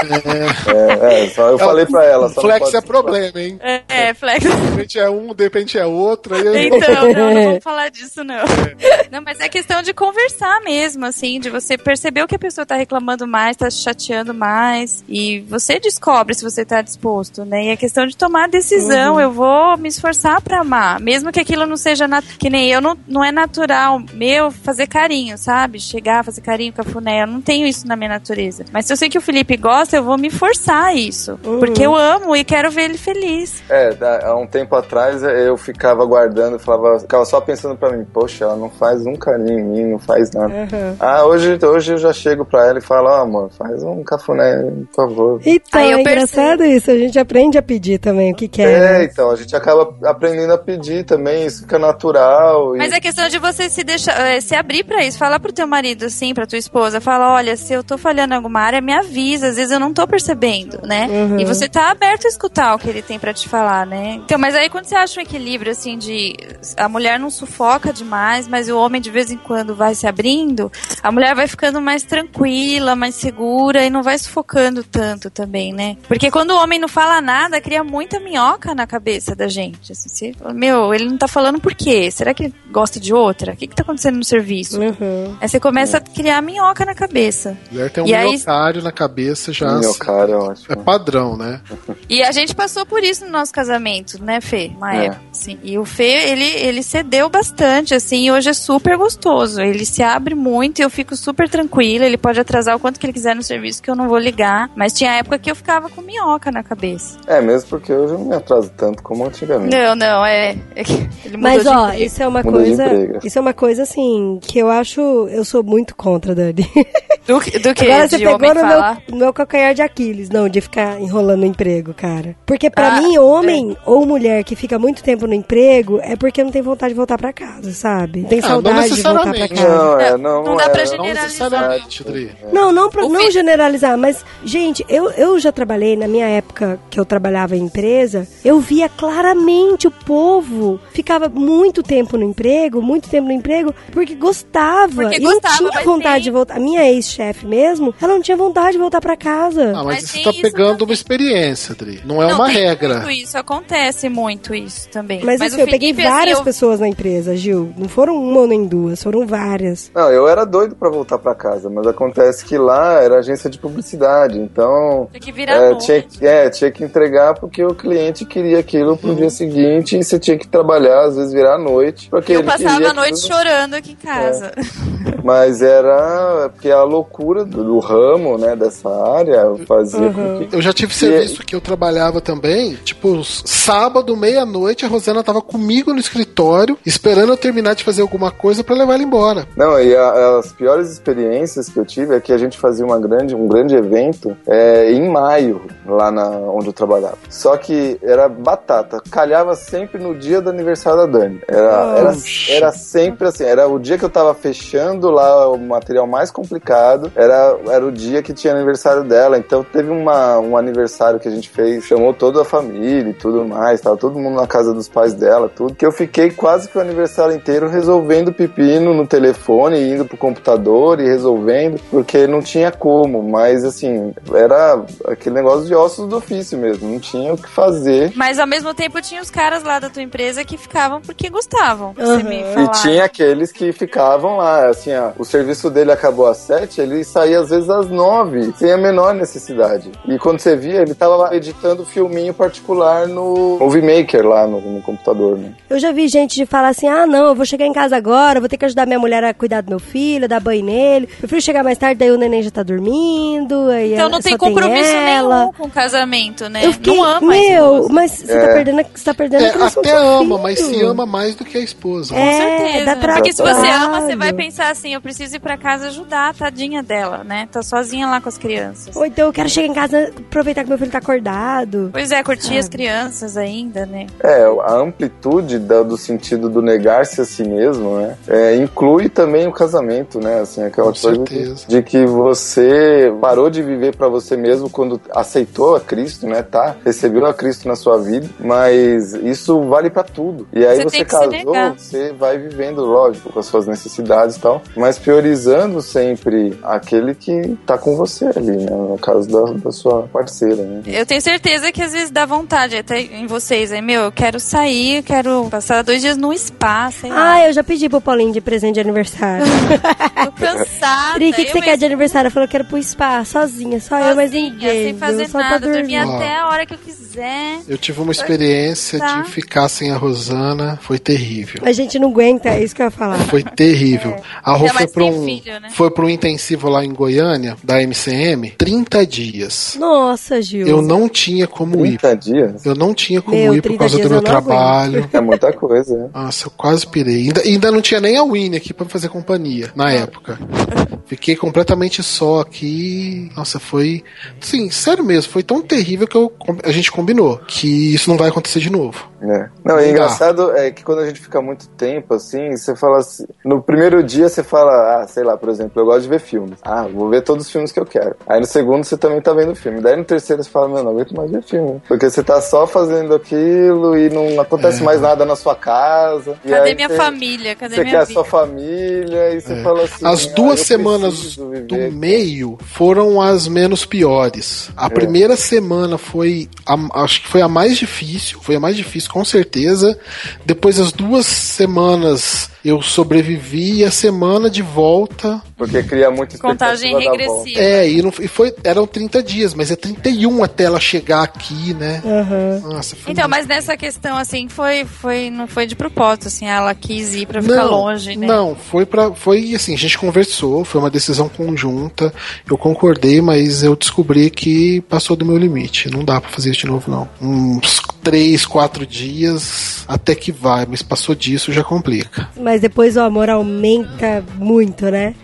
É, é, só eu é, falei pra ela. Só flex é problema, hein? É, é, flex. De repente é um, de repente é outro. Aí então, não, não vamos falar disso, não. Não, mas é questão de conversar mesmo, assim, de você perceber o que a pessoa tá reclamando mais, tá chateando mais, e você descobre se você tá disposto, né? E é questão de tomar a decisão, uhum. eu vou me esforçar pra amar, mesmo que aquilo não seja, nat- que nem eu, não, não é natural meu fazer carinho, sabe? Chegar, fazer carinho, cafuné, eu não tenho isso na minha natureza. Mas se eu sei que o Felipe gosta, eu vou me forçar a isso, uhum. porque eu amo e quero ver ele feliz. É, há um tempo atrás eu ficava guardando, falava, ficava só pensando pra mim, poxa, ela não faz um carinho em mim, não faz nada. Uhum. Ah, hoje, hoje eu já chego pra ela e falo, ó, oh, amor, faz um cafuné, por favor. Então, é engraçado percebo. isso, a gente aprende a pedir também o que quer. É, né? então, a gente acaba aprendendo a pedir também, isso fica natural. Mas e... é questão de você se deixar, se abrir pra isso, falar pro teu marido, assim, pra tua esposa, fala, olha, se eu tô falhando em alguma área, me avisa, às vezes eu não tô percebendo, né? Uhum. E você tá aberto a escutar o que ele tem pra te falar, né? Então, mas aí quando você acha um equilíbrio, assim, de a mulher não sufoca demais, mas o homem de vez em quando vai se abrindo, a mulher vai ficando mais tranquila, mais segura e não vai sufocando tanto também, né? Porque quando o homem não fala nada, cria muita minhoca na cabeça da gente. Assim, você, meu, ele não tá falando por quê? Será que ele gosta de outra? O que que tá acontecendo no serviço? Uhum. Aí você começa é. a criar minhoca na cabeça. A mulher tem um e minhocário aí... na cabeça já. Minhocário, assim, é ótimo. É padrão, né? E a gente passou por isso no nosso casamento, né, Fê? Uma é. época, assim. E o Fê, ele, ele cedeu bastante, assim, e hoje é super gostoso. Ele se abre muito e eu fico super tranquila. Ele pode atrasar o quanto que ele quiser no serviço que eu não vou ligar. Mas tinha época que eu ficava com minhoca na cabeça. É, mesmo porque hoje eu não me atraso tanto como antigamente. Não, não, é... é ele Mas, ó, emprego. isso é uma mudou coisa... Isso é uma coisa, assim, que eu acho... Eu sou muito contra, Dani. Do, do que? Agora você de pegou no meu, no meu calcanhar de Aquiles. Não, de ficar enrolando no emprego, cara. Porque pra ah, mim, homem é. ou mulher que fica muito tempo no emprego é porque não tem vontade de voltar pra casa, sabe? Tem ah, saudade de voltar pra casa. Não, é, não, não dá é, pra generalizar. Não, não, pra, não generalizar. Mas, gente, eu, eu já trabalhei, na minha época que eu trabalhava em empresa, eu via claramente o povo ficava muito tempo no emprego, muito tempo no emprego, porque gostava. Porque e gostava, não tinha vontade tem. de voltar. A minha ex chefe mesmo, ela não tinha vontade de voltar pra casa. Ah, mas, Mas você tá tem pegando isso uma experiência, Dri. Não é Não, uma tem regra. Muito isso, acontece muito isso também. Mas, Mas assim, o eu peguei Felipe, várias assim, eu- pessoas na empresa, Gil. Não foram uma ou nem duas, foram várias. Não, eu era doido pra voltar pra casa, mas acontece que lá era agência de publicidade, então Tinha que virar é, noite. tinha, que- é, tinha que entregar porque o cliente queria aquilo pro dia seguinte e você tinha que trabalhar, às vezes virar à noite. Porque Eu ele passava queria a noite aquilo. chorando aqui em casa. Mas era porque a loucura do, do ramo, né, dessa área fazia com que... Eu já tive serviço que eu trabalhava também, tipo, sábado, meia-noite, a Rosana tava comigo no escritório, esperando eu terminar de fazer alguma coisa pra levar ela embora. Não, e a- as piores experiências que eu tive é que a gente fazia uma grande, um grande evento é, em maio, lá na, onde eu trabalhava. Só que era batata, calhava sempre no dia do aniversário da Dani. Era, era, era sempre assim, era o dia que eu tava fechando lá o material mais complicado, era, era o dia que tinha aniversário dela. Então teve uma, um aniversário que a gente fez, chamou toda a família e tudo mais, tava todo mundo na casa dos pais dela, tudo, que eu fiquei quase que o aniversário inteiro resolvendo pepino no telefone, indo pro computador e resolvendo, porque não tinha como, mas assim, era aquele negócio de ossos do ofício mesmo, não tinha o que fazer. Mas ao mesmo tempo tinha os caras lá da tua empresa que ficavam porque gostavam. Você Uhum. me E falar. tinha aqueles que ficavam lá, assim, ó, o serviço dele acabou às sete, ele saía às vezes às nove, sem a menor necessidade. E quando você via, ele tava lá editando filminho particular no Movie Maker lá no, no computador, né? Eu já vi gente de falar assim, ah, não, eu vou chegar em casa agora, vou ter que ajudar minha mulher a cuidar do meu filho, dar banho nele. Eu prefiro chegar mais tarde, daí o neném já tá dormindo. Aí Então ela- não tem só compromisso ela. nenhum com o casamento, né? Eu fiquei, não ama meu, isso. mas você É. tá perdendo, você tá perdendo É, a criação do até seu ama, filho. mas se ama mais do que a esposa. É, Com certeza. dá trabalho. Porque se você ama, você vai pensar assim, eu preciso ir pra casa ajudar a tadinha dela, né? Tá sozinha lá com as crianças. Ou então eu quero chegar em casa, aproveitar que meu filho tá acordado. Pois é, curtir as crianças ainda, né? É, a amplitude da- do sentido do negar-se a si mesmo, né? É, inclui também o casamento, né? Assim, aquela Com coisa certeza. de, de que você parou de viver pra você mesmo quando aceitou a Cristo, né? Tá? Recebeu a Cristo na sua vida, mas isso vale pra tudo. E aí Você você, tem que se casou, negar. você vai vivendo, lógico, com as suas necessidades e tal, mas priorizando sempre aquele que tá com você ali, né? No caso da, da sua parceira, né? Eu tenho certeza que às vezes dá vontade até em vocês, é meu, eu quero sair, eu quero passar dois dias num spa, sei lá. Ah, eu já pedi pro Paulinho de presente de aniversário. Tô cansada. Tri, o que, que eu você quer mesmo- de aniversário? Ela falou que era pro spa, sozinha, só eu, mas sozinha, ninguém. sem fazer só pra nada, dormir dormir. até a hora que eu quiser. Eu tive uma experiência Tá. de ficar sem a Rosana, foi terrível. A gente não aguenta, é isso que eu ia falar. Foi terrível. A Rô Ainda foi mais para tem um, filho, né? foi pra um intensivo lá em Goiânia, da M C M, trinta dias. Nossa, Gil. Eu não tinha como ir. trinta dias Eu não tinha como Meu, ir por trinta causa do dias meu eu não trabalho. é muita coisa, né? Nossa, eu quase pirei. Ainda, ainda não tinha nem a Winnie aqui pra fazer companhia na época. Fiquei completamente só aqui. Nossa, foi. Sim, sério mesmo, foi tão terrível que eu, a gente combinou que isso não vai acontecer de novo. É. Não, Não é dá. engraçado é que quando a gente fica muito tempo assim, você fala assim, no primeiro dia você fala, ah, sei lá, por exemplo, eu gosto de ver filmes. Ah, vou ver todos os filmes que eu quero. Aí no segundo você também tá vendo filme. Daí no terceiro você fala, meu, não aguento mais ver filme. Porque você tá só fazendo aquilo e não acontece É. mais nada na sua casa. E Cadê aí minha você, família? Cadê Você minha quer a vida? sua família e você É. fala assim... As ah, duas eu semanas preciso do viver. meio foram as menos piores. A primeira semana foi, a, acho que foi a mais difícil, foi a mais difícil com certeza. Depois as duas semanas eu sobrevivi e a semana de volta. Porque cria muita Contagem expectativa da regressiva. É, e, não, e foi, eram trinta dias, mas é trinta e um até ela chegar aqui, né? Aham. Nossa, foi Então, muito- mas nessa questão, assim, foi, foi, não foi de propósito, assim, ela quis ir pra ficar longe, né? Não, foi para foi assim, a gente conversou, foi uma decisão conjunta. Eu concordei, mas eu descobri que passou do meu limite. Não dá pra fazer isso de novo, não. Uns três, quatro dias até que vai, mas passou disso já complica. Mas depois o amor aumenta muito, né?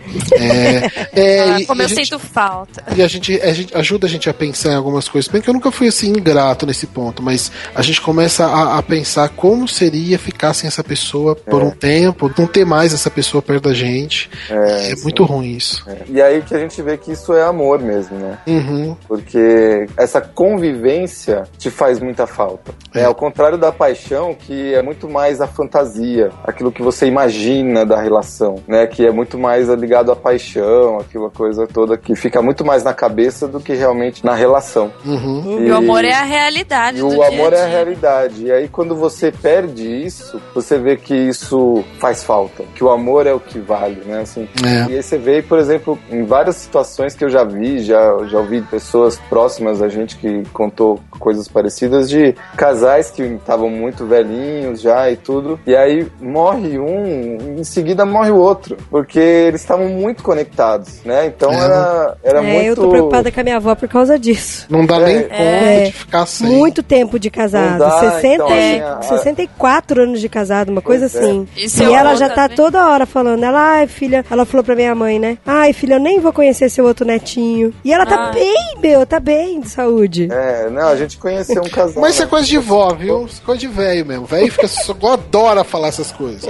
É, é Ah, e, como e eu a gente, sinto falta. e a gente, a gente ajuda a gente a pensar em algumas coisas. Bem que eu nunca fui assim ingrato nesse ponto, mas a gente começa a, a pensar como seria ficar sem essa pessoa por um tempo, não ter mais essa pessoa perto da gente. É, sim. muito ruim isso. É. E aí que a gente vê que isso é amor mesmo, né? Uhum. Porque essa convivência te faz muita falta. É, ao contrário da paixão, que é muito mais a fantasia, aquilo que você imagina da relação, né? Que é muito mais ligado à paixão, aquela coisa toda que fica muito mais na cabeça do que realmente na relação. Uhum. E, e o amor é a realidade. E do o dia amor a dia. é a realidade. E aí quando você perde isso, você vê que isso faz falta, que o amor é o que vale, né? Assim, é. E aí você vê, por exemplo, em várias situações que eu já vi, já, já ouvi pessoas próximas da gente que contou coisas parecidas de casais que estavam muito velhinhos já e tudo, e aí morre um, em seguida morre o outro, porque eles estavam muito conectados, né? Então é. era, era é, muito... Eu tô preocupada com a minha avó por causa disso. Não dá é, nem conta é, de ficar sem. Muito tempo de casado. Dá, sessenta, então, e, a... sessenta e quatro anos de casado, uma coisa pois assim. É. E, e ela já tá também toda hora falando, ela, ai filha, ela falou pra minha mãe, né? Ai filha, eu nem vou conhecer seu outro netinho. E ela tá ah. bem, meu, tá bem de saúde. É, não, a gente conheceu um casal. Mas isso é coisa de vó, viu? Isso é coisa de velho mesmo. Velho fica só adora falar essas coisas.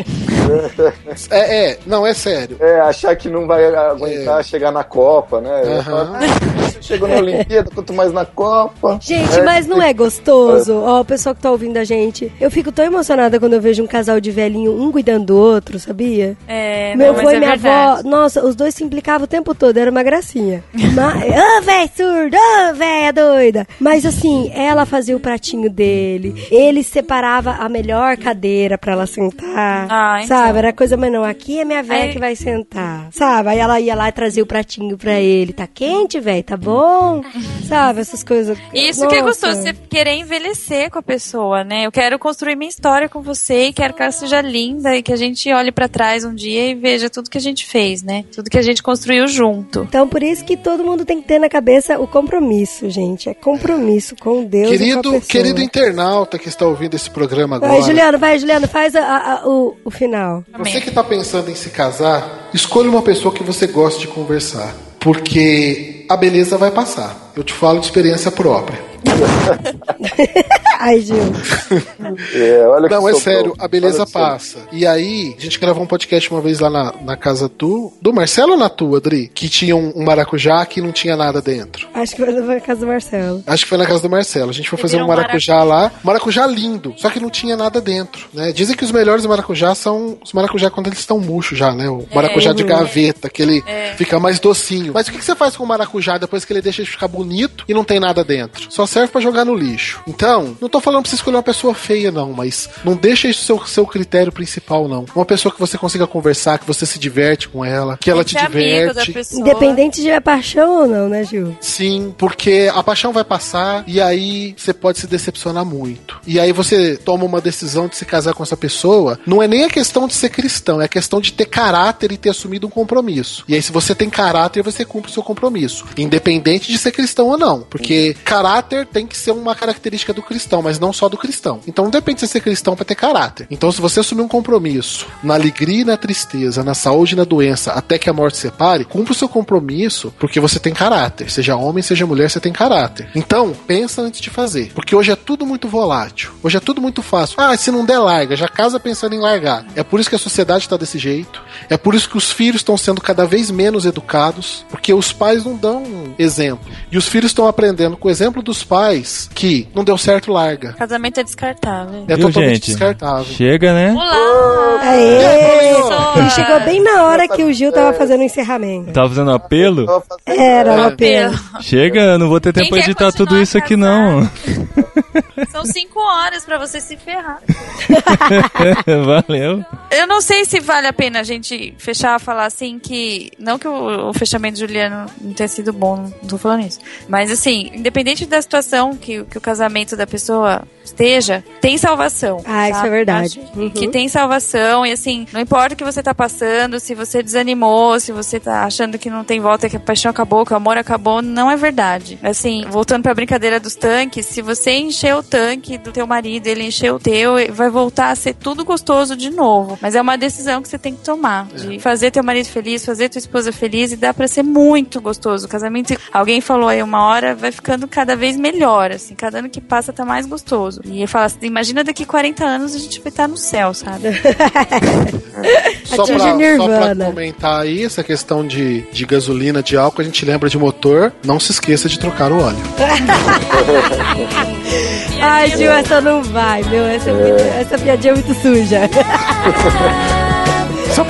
É, é, não, é sério. É, achar que não vai aguentar é. chegar na Copa, né? Uhum. Falo, ah, você chegou na Olimpíada, quanto mais na Copa. Gente, é, mas não é gostoso? Ó, é. o pessoal que tá ouvindo a gente, eu fico tão emocionada quando eu vejo um casal de velhinho, um cuidando do outro, sabia? É, Meu não, avô é e minha verdade. avó, nossa, os dois se implicavam o tempo todo, era uma gracinha. Ô, véi surdo, ô, véia doida. Mas assim, ela fazia o pratinho dele, ele separava a melhor cadeira pra ela sentar, ah, então. sabe? Era coisa, mas não, aqui é minha véia Aí... que vai sentar, sabe? Aí ela ia lá e trazia o pratinho pra ele, tá quente, véi, tá bom? Sabe, essas coisas. Isso nossa. Que é gostoso, você querer envelhecer com a pessoa, né? Eu quero construir minha história com você e quero que ela seja linda e que a gente olhe pra trás um dia e veja tudo que a gente fez, né? Tudo que a gente construiu junto. Então, por isso que todo mundo tem que ter na cabeça o compromisso, gente. É compromisso com Deus querido, e com a pessoa. Querido internauta que está ouvindo esse programa agora. Vai, Juliano, vai, Juliano, faz a, a, o, o final. Você que está pensando em se casar, escolha uma pessoa que você goste de conversar. Porque a beleza vai passar. Eu te falo de experiência própria. Ai, Gil. É, olha Não, que é sobrou. sério, a beleza olha passa. E aí, a gente gravou um podcast uma vez lá na, na casa do, do Marcelo ou na tua, Adri? Que tinha um, um maracujá que não tinha nada dentro. Acho que foi na casa do Marcelo. Acho que foi na casa do Marcelo. A gente foi Você fazer um virou um maracujá lá. Maracujá lindo, só que não tinha nada dentro, né? Dizem que os melhores maracujá são os maracujá quando eles estão murchos já, né? O maracujá É. de gaveta, que ele É. fica mais docinho. Mas o que que você faz com o maracujá depois que ele deixa de ficar bonito e não tem nada dentro? Só serve pra jogar no lixo. Então, não tô falando pra você escolher uma pessoa feia, não, mas não deixa isso seu, seu critério principal, não. Uma pessoa que você consiga conversar, que você se diverte com ela, que ela te Ser amigo da diverte. pessoa. Independente de tiver paixão ou não, né, Gil? Sim, porque a paixão vai passar e aí você pode se decepcionar muito. E aí você toma uma decisão de se casar com essa pessoa, não é nem a questão de ser cristão, é a questão de ter caráter e ter assumido um compromisso. E aí se você tem caráter, você cumpre o seu compromisso, independente de ser cristão ou não, porque caráter tem que ser uma característica do cristão, mas não só do cristão. Então não depende de você ser cristão pra ter caráter. Então se você assumir um compromisso na alegria e na tristeza, na saúde e na doença, até que a morte separe, cumpre o seu compromisso, porque você tem caráter. Seja homem, seja mulher, você tem caráter. Então, pensa antes de fazer. Porque hoje é tudo muito volátil. Hoje é tudo muito fácil. Ah, se não der, larga. Já casa pensando em largar. É por isso que a sociedade tá desse jeito. É por isso que os filhos estão sendo cada vez menos educados, porque os pais não dão exemplo. E os filhos estão aprendendo com o exemplo dos pais que não deu certo, larga. Casamento é descartável. É Viu, totalmente gente? descartável. Chega, né? Olá! Aê! Pessoa. Ele chegou bem na hora que o Gil tava fazendo o encerramento. Tava fazendo um apelo? Era um É. apelo. Chega, eu não vou ter tempo Quem pra quer editar tudo continuar isso aqui, não. São cinco horas pra você se ferrar. Valeu. Eu não sei se vale a pena a gente fechar, falar assim que... Não que o, o fechamento de Juliano não tenha sido bom, não tô falando isso. Mas assim, independente da situação que, que o casamento da pessoa esteja, tem salvação. Ah, isso sabe? é verdade. Acho Uhum. Que tem salvação e assim, não importa o que você tá passando, se você desanimou, se você tá achando que não tem volta, que a paixão acabou, que o amor acabou, não é verdade. Assim, voltando pra brincadeira dos tanques, se você encher o tanque do teu marido, ele encher o teu, vai voltar a ser tudo gostoso de novo. Mas é uma decisão que você tem que tomar, de fazer teu marido feliz, fazer tua esposa feliz, e dá pra ser muito gostoso. O casamento, alguém falou aí, uma hora vai ficando cada vez melhor, assim, cada ano que passa tá mais gostoso. E ele fala assim, imagina daqui quarenta anos a gente vai estar no céu, sabe? Só Atinge pra, só Nirvana. pra comentar aí essa questão de, de gasolina, de álcool, a gente lembra de motor, não se esqueça de trocar o óleo. Ai, Gil, essa não vai, meu. Essa, essa piadinha é muito suja.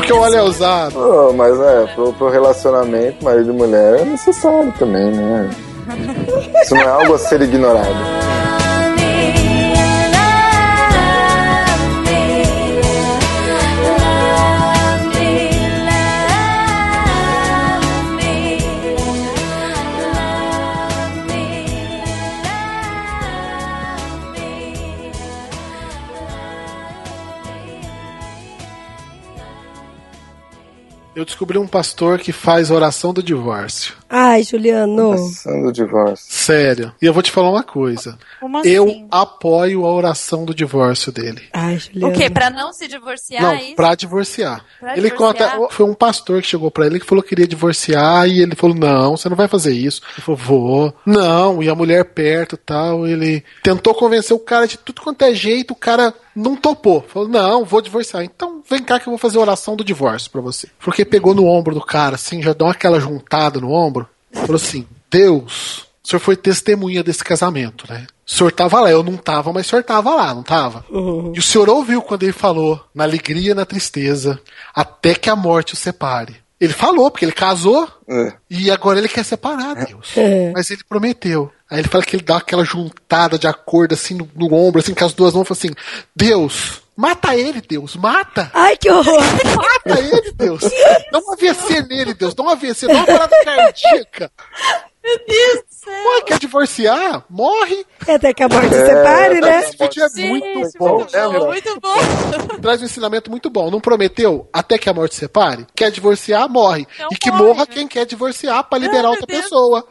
porque o óleo é usado. Oh, mas é, pro, pro relacionamento, marido e mulher, é necessário também, né? Isso não é algo a ser ignorado. Eu descobri um pastor que faz oração do divórcio. Ai, Juliano. Oração do divórcio. Sério. E eu vou te falar uma coisa. Como assim? Eu apoio a oração do divórcio dele. Ai, Juliano. O quê? Pra não se divorciar? Não, isso? pra divorciar. Pra ele divorciar? conta, foi um pastor que chegou pra ele que falou que queria divorciar e ele falou, não, você não vai fazer isso. Ele falou, vou. Não, e a mulher perto e tal, ele tentou convencer o cara de tudo quanto é jeito, o cara não topou. Falou, não, vou divorciar. Então vem cá que eu vou fazer a oração do divórcio pra você. Porque pegou no ombro do cara, assim, já deu aquela juntada no ombro. Falou assim, Deus, o senhor foi testemunha desse casamento, né? O senhor tava lá, eu não tava, mas o senhor tava lá, não tava? Uhum. E o senhor ouviu quando ele falou, na alegria e na tristeza, até que a morte o separe. Ele falou, porque ele casou, é. E agora ele quer separar, Deus. É. Mas ele prometeu. Aí ele fala que ele dá aquela juntada de acordo, assim, no, no ombro, assim, com as duas mãos, fala assim, Deus, mata ele, Deus, mata. Ai, que horror. Mata ele, Deus. Dá um A V C nele, Deus, dá um A V C, dá uma parada cardíaca. Meu Deus do céu. Pô, quer divorciar? Morre. Até que a morte é, separe, né? Esse vídeo é Gente, muito bom. Muito bom, muito bom. Traz um ensinamento muito bom. Não prometeu? Até que a morte separe? Quer divorciar? Morre. Não e que morre. morra quem quer divorciar pra liberar Ai, outra Deus. pessoa.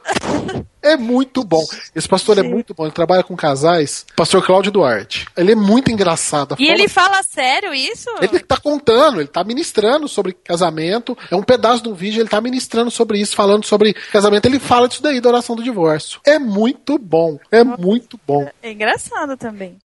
É muito bom. Esse pastor Sim. é muito bom. Ele trabalha com casais. Pastor Cláudio Duarte. Ele é muito engraçado. E ele fala sério isso? Ele tá contando, ele tá ministrando sobre casamento. É um pedaço de um vídeo, ele tá ministrando sobre isso, falando sobre casamento. Ele fala disso daí, da oração do divórcio. É muito bom. É muito bom. É engraçado também.